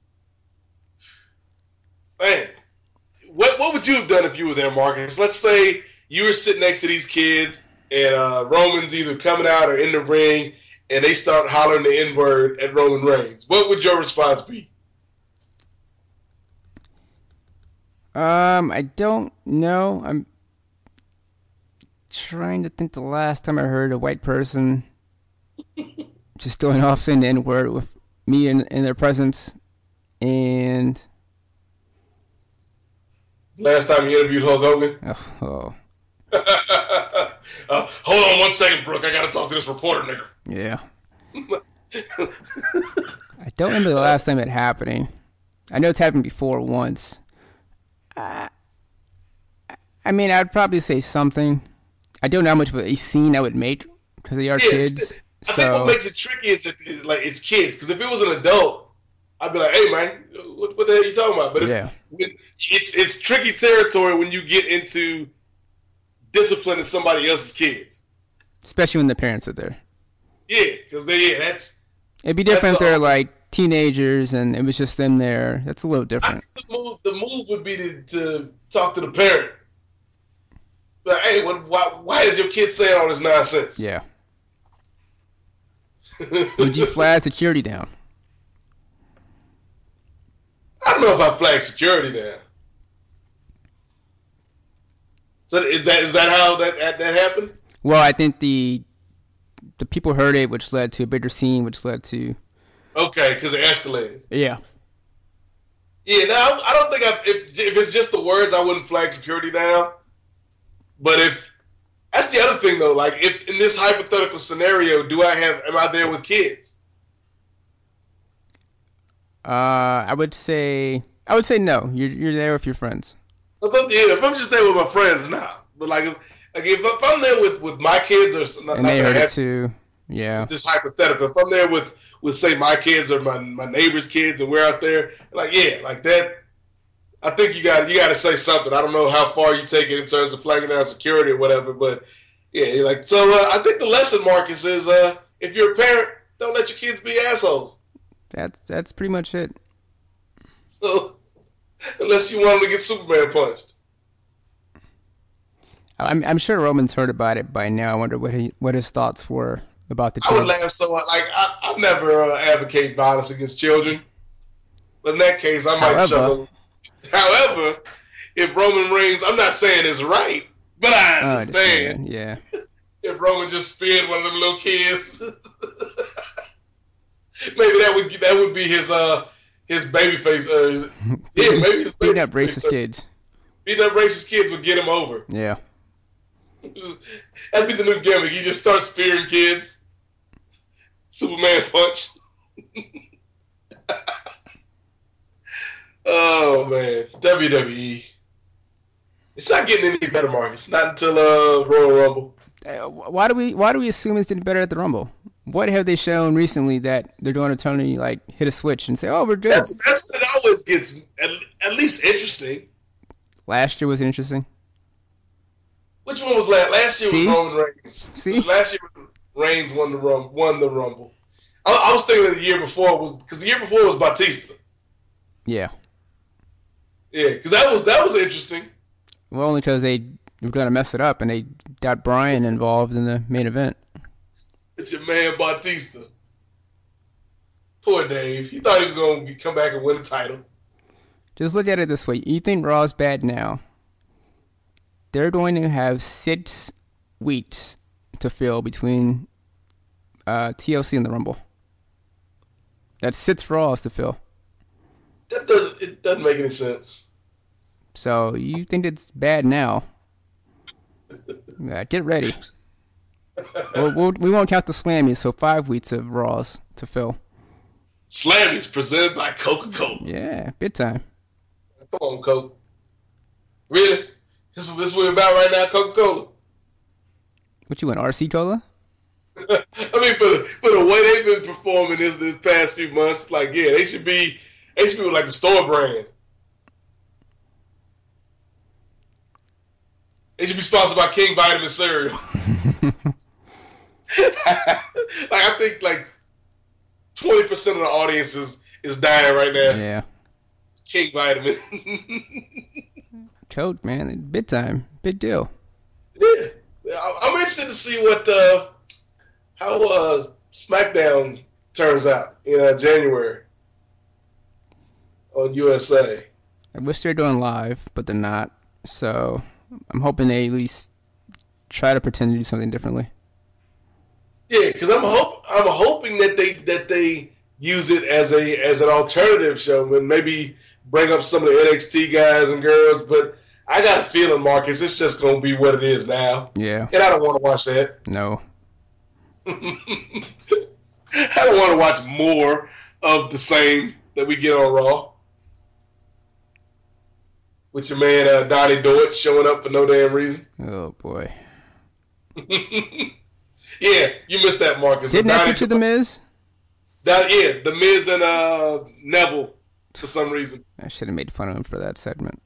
man, what what would you have done if you were there, Marcus? Let's say you were sitting next to these kids, and uh, Roman's either coming out or in the ring, and they start hollering the N word at Roman Reigns. What would your response be? Um, I don't know. I'm trying to think the last time I heard a white person just going off saying the N word with me in, in their presence. And Last time you interviewed Hulk Hogan? oh, oh uh, hold on one second, Brooke. I got to talk to this reporter nigger. yeah. I don't remember the last time it happening. I know it's happened before once. Uh, I mean, I'd probably say something. I don't know how much of a scene I would make because they are Yes. kids. I think what So makes it tricky is that it's like it's kids. Because if it was an adult, I'd be like, hey man, what, what the hell are you talking about? But if, Yeah. when, it's it's tricky territory when you get into disciplining somebody else's kids. Especially when the parents are there. Yeah, because they yeah, that's It'd be different if That's, uh, they're like teenagers and it was just them there. That's a little I different. think the move the move would be to, to talk to the parent. Like, hey, what, why why is your kid saying all this nonsense? Yeah. Would you flag security down? I don't know if I flag security down. So is that is that how that that, that happened? Well, I think the the people heard it, which led to a bigger scene, which led to Okay, because it escalated. yeah. Yeah, now I don't think I, if if it's just the words, I wouldn't flag security down. But if that's the other thing though, like if in this hypothetical scenario, do I have am I there with kids? Uh, I would say I would say no. You're you're there with your friends. If I'm, yeah, if I'm just there with my friends, nah. But like if like if, if I'm there with, with my kids or not, And not they that I heard it have too. Yeah. this hypothetical, if I'm there with with say my kids or my my neighbor's kids and we're out there, like yeah, like that. I think you got you got to say something. I don't know how far you take it in terms of flagging down security or whatever, but yeah, like so. Uh, I think the lesson, Marcus, is uh, if you're a parent, don't let your kids be assholes. That's that's pretty much it. So unless you want them to get Superman punched. I'm I'm sure Roman's heard about it by now. I wonder what he what his thoughts were about the. I would joke. laugh so hard. Like I, I never uh, advocate violence against children, but in that case, I might However- chuckle. However, if Roman Reigns, I'm not saying it's right, but I I understand. understand. Yeah. If Roman just speared one of them little kids, maybe that would that would be his uh his baby face. Uh, his- yeah, maybe his Beating baby up racist face. kids. Beating up racist kids would get him over. Yeah. That'd be the new gimmick. He just starts spearing kids. Superman punch. Oh man, W W E. It's not getting any better, Marcus. Not until uh, Royal Rumble. Uh, Why do we why do we assume it's getting better at the Rumble? What have they shown recently that they're going to Tony like hit a switch and say, "Oh, we're good"? That's that's what it always gets at, at least interesting. Last year was interesting. Which one was last? Last year See? was Roman Reigns. See? Last year Reigns won the rum won the Rumble. I, I was thinking of the year before was because the year before was Batista. Yeah. Yeah, because that was that was interesting. Well, only because they were going to mess it up and they got Bryan involved in the main event. It's your man Batista. Poor Dave. He thought he was going to come back and win the title. Just look at it this way. You think Raw's bad now? They're going to have six weeks to fill between uh, T L C and the Rumble. That's six Raws to fill. That doesn't it doesn't make any sense. So you think it's bad now? Yeah, get ready. we'll, we'll, we won't count the Slammies, so five weeks of Raws to fill. Slammies presented by Coca-Cola. Yeah, big time. Come on, Coke. Really? This is this is what we're about right now, Coca-Cola. What you want, R C Cola? I mean, for the, for the way they've been performing this this past few months, like yeah, they should be they should be like the store brand. They should be sponsored by King Vitamin cereal. Like I think like twenty percent of the audience is, is dying right now. Yeah. King Vitamin. Coke, man, big time, big deal. Yeah, I'm interested to see what uh, how uh, SmackDown turns out in uh, January on U S A. I wish they're doing live, but they're not. So I'm hoping they at least try to pretend to do something differently. Yeah, because I'm hope I'm hoping that they that they use it as a as an alternative show and maybe bring up some of the N X T guys and girls. But I got a feeling, Marcus, it's just going to be what it is now. Yeah. And I don't want to watch that. No. I don't want to watch more of the same that we get on Raw. With your man uh, Donnie Deutsch showing up for no damn reason. Oh boy. Yeah, you missed that, Marcus. Didn't that Donnie feature The Miz? That yeah, the Miz and uh, Neville for some reason. I should have made fun of him for that segment.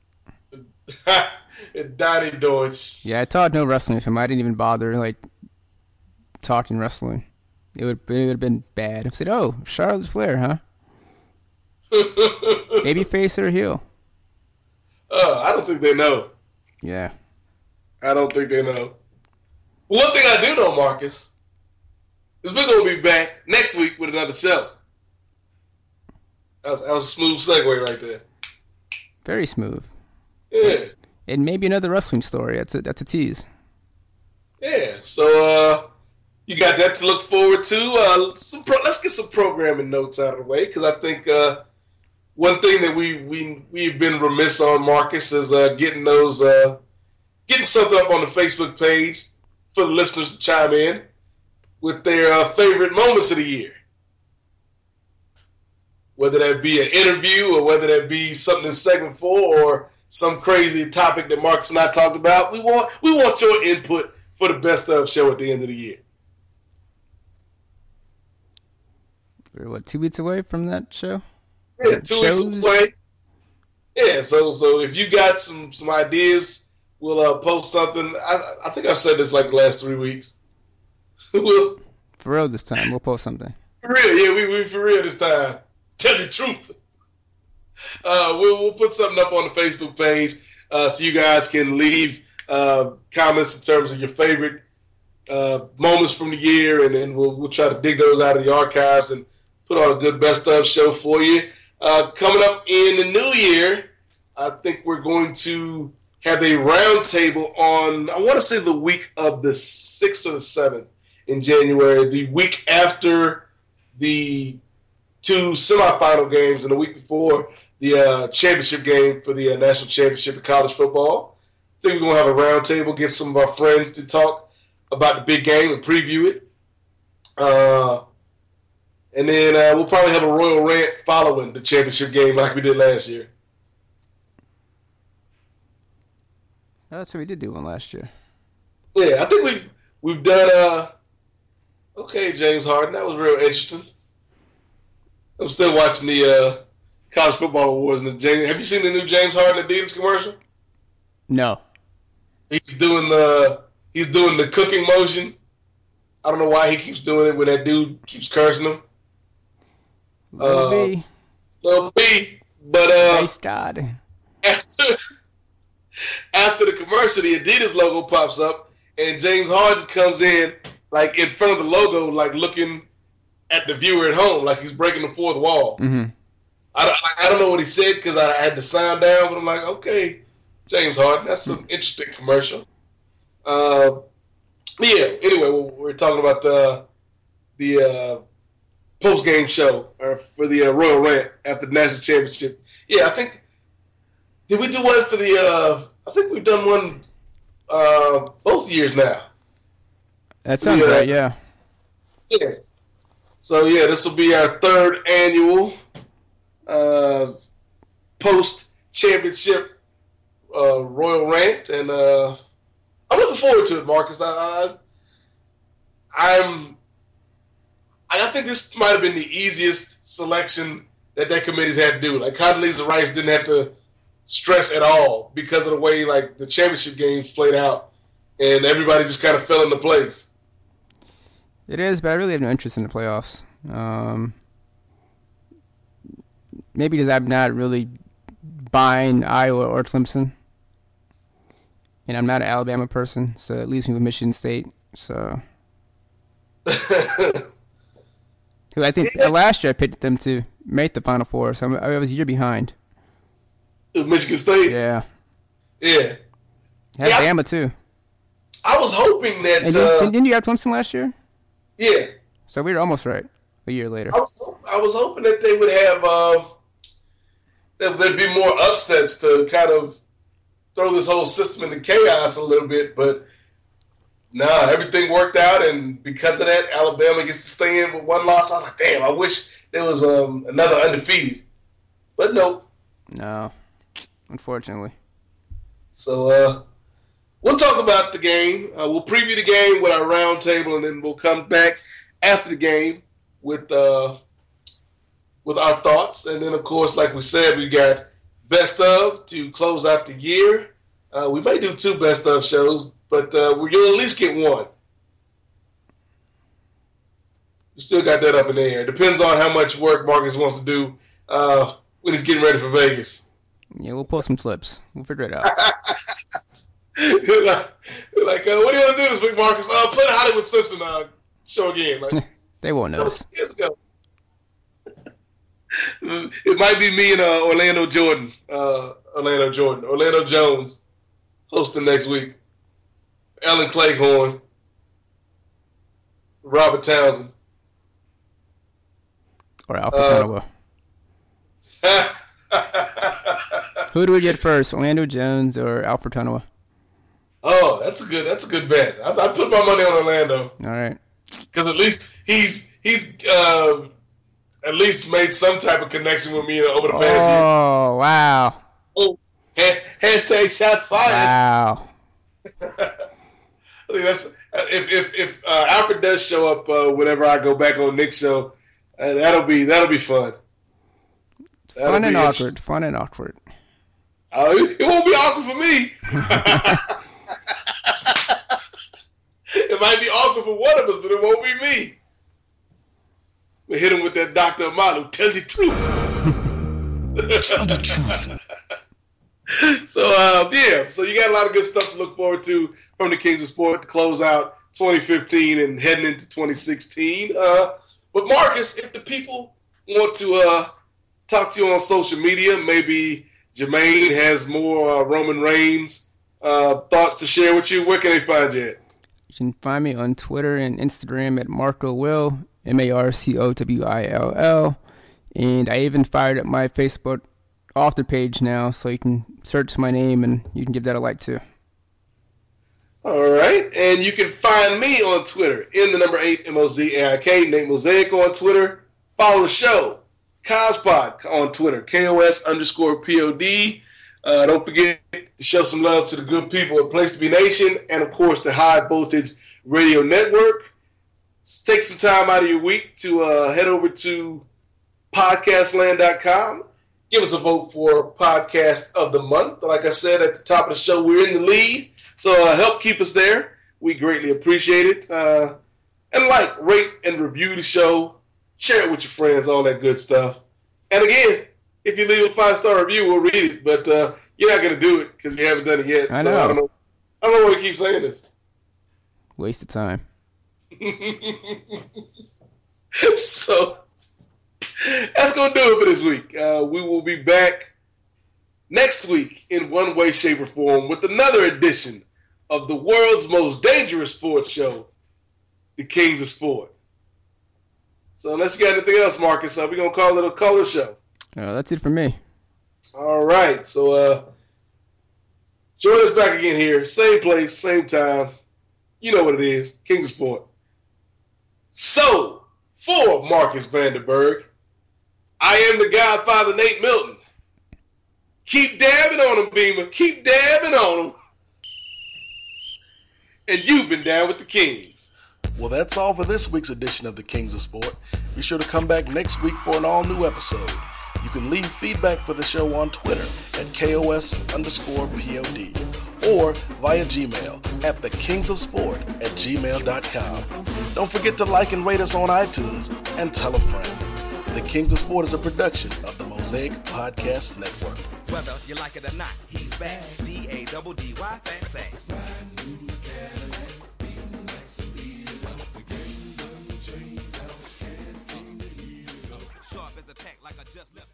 Donnie Deutsch. Yeah, I taught no wrestling with him. I didn't even bother like talking wrestling. It would it would have been bad. I said, "Oh, Charlotte Flair, huh? Baby face or heel?" Uh, I don't think they know. Yeah. I don't think they know. One thing I do know, Marcus, is we're going to be back next week with another show. That was, that was a smooth segue right there. Very smooth. Yeah. And maybe another wrestling story. That's a, that's a tease. Yeah. So uh, you got that to look forward to. Uh, some pro- let's get some programming notes out of the way, because I think uh, one thing that we, we, we've been remiss on, Marcus, is uh, getting those... Uh, getting something up on the Facebook page for the listeners to chime in with their uh, favorite moments of the year. Whether that be an interview or whether that be something in segment four or some crazy topic that Marcus and I talked about, we want we want your input for the best of show at the end of the year. We're, what, two weeks away from that show? Yeah, two Shows? weeks away. Yeah, so so if you got some, some ideas, we'll uh, post something. I, I think I've said this like the last three weeks. we'll, For real this time, we'll post something. For real, yeah, we, we for real this time. Tell the truth. Uh, we'll, we'll put something up on the Facebook page uh, so you guys can leave uh, comments in terms of your favorite uh, moments from the year, and then we'll, we'll try to dig those out of the archives and put on a good best of show for you. Uh, coming up in the new year, I think we're going to have a roundtable on, I want to say the week of the sixth or the seventh in January, the week after the two semifinal games and the week before the uh, championship game for the uh, national championship of college football. I think we're going to have a roundtable, get some of our friends to talk about the big game and preview it. Uh, and then uh, we'll probably have a royal rant following the championship game like we did last year. Oh, that's what we did do one last year. Yeah, I think we've, we've done, uh, okay, James Harden, that was real interesting. I'm still watching the uh, college football awards. And the James, have you seen the new James Harden Adidas commercial? No. He's doing the he's doing the cooking motion. I don't know why he keeps doing it when that dude keeps cursing him. Little Uh, B. Little B. But uh, Praise God. after after the commercial, the Adidas logo pops up, and James Harden comes in like in front of the logo, like looking at the viewer at home, like he's breaking the fourth wall. Mm-hmm. I don't, I don't know what he said because I had the sound down, but I'm like, okay, James Harden, that's an interesting commercial. Uh, but yeah, anyway, we're, we're talking about uh, the uh, post-game show uh, for the uh, Royal Rant after the national championship. Yeah, I think, did we do one for the, uh, I think we've done one uh, both years now. That sounds Yeah. right, yeah. Yeah. So, yeah, this will be our third annual uh, post-championship uh, Royal Rant, and uh, I'm looking forward to it, Marcus. I, I, I'm, I think this might have been the easiest selection that that committee's had to do. Like, Condoleezza Rice didn't have to stress at all because of the way, like, the championship games played out, and everybody just kind of fell into place. It is, but I really have no interest in the playoffs. Um, maybe because I'm not really buying Iowa or Clemson. And I'm not an Alabama person, so it leaves me with Michigan State. So, who I think uh, last year I picked them to make the Final Four, so I'm, I was a year behind. Michigan State? Yeah. Yeah. Had Yeah, I- Bama too. I was hoping that... And uh, didn't, didn't you have Clemson last year? yeah. So we were almost right a year later. I was I was hoping that they would have uh, that there'd be more upsets to kind of throw this whole system into chaos a little bit, but nah, everything worked out, and because of that, Alabama gets to stay in with one loss. I was like, damn, I wish there was um, another undefeated, but no. No, unfortunately. So uh, we'll talk about the game. Uh, we'll preview the game with our round table, and then we'll come back after the game with uh, with our thoughts. And then, of course, like we said, we got best of to close out the year. Uh, we may do two best of shows, but uh, you'll at least get one. We still got that up in the air. It depends on how much work Marcus wants to do uh, when he's getting ready for Vegas. Yeah, we'll pull some clips. We'll figure it out. You're like, you're like uh, what do you want to do this week, Marcus? Uh, play the Hollywood Simpson uh, show again. Like, they won't notice. Years ago. It might be me and uh, Orlando Jordan, uh, Orlando Jordan, Orlando Jones hosting next week. Ellen Cleghorn, Robert Townsend. Or Alpha uh, Who do we get first, Orlando Jones or Alfred Tunowa? Oh, that's a good. That's a good bet. I, I put my money on Orlando. All right. Because at least he's he's uh, at least made some type of connection with me over the past year. Oh wow! Oh, ha- hashtag shots fired. Wow. I think that's if if if uh, Alfred does show up uh, whenever I go back on Nick's show, uh, that'll be that'll be fun. That'll fun be and awkward. Fun and awkward. Oh, uh, it won't be awkward for me. It might be awkward for one of us, but it won't be me. We hit him with that Doctor Amalu. Tell the truth. Tell the truth. So, uh, yeah. So you got a lot of good stuff to look forward to from the Kings of Sport to close out twenty fifteen and heading into twenty sixteen. Uh, but Marcus, if the people want to uh, talk to you on social media, maybe Jermaine has more uh, Roman Reigns uh, thoughts to share with you, where can they find you at? You can find me on Twitter and Instagram at Marco Will, M A R C O W I L L. And I even fired up my Facebook author page now, so you can search my name and you can give that a like too. All right. And you can find me on Twitter in the number eight, M O Z A I K, Nate Mosaic on Twitter. Follow the show, Cospod on Twitter, K O S underscore P O D. Uh, don't forget to show some love to the good people at Place to Be Nation and, of course, the High Voltage Radio Network. Take some time out of your week to uh, head over to podcast land dot com. Give us a vote for Podcast of the Month. Like I said at the top of the show, we're in the lead, so uh, help keep us there. We greatly appreciate it. Uh, and like, rate, and review the show. Share it with your friends, all that good stuff. And again, if you leave a five-star review, we'll read it. But uh, you're not going to do it because you haven't done it yet. I so know. I don't know. I don't know why you keep saying this. Waste of time. So that's going to do it for this week. Uh, we will be back next week in one way, shape, or form with another edition of the world's most dangerous sports show, the Kings of Sport. So unless you got anything else, Marcus, uh, we're going to call it a color show. Uh, that's it for me. All right. So uh, join us back again here. Same place, same time. You know what it is. Kings of Sport. So, for Marcus Vanderberg, I am the Godfather, Nate Milton. Keep dabbing on him, Beamer. Keep dabbing on him. And you've been down with the Kings. Well, that's all for this week's edition of the Kings of Sport. Be sure to come back next week for an all-new episode. You can leave feedback for the show on Twitter at K O S underscore P O D or via Gmail at thekingsofsport at gmail dot com. Don't forget to like and rate us on iTunes and tell a friend. The Kings of Sport is a production of the Mosaic Podcast Network. Whether you like it or not, he's back. D A double D Y fat sex. Sharp as a tack like I just left.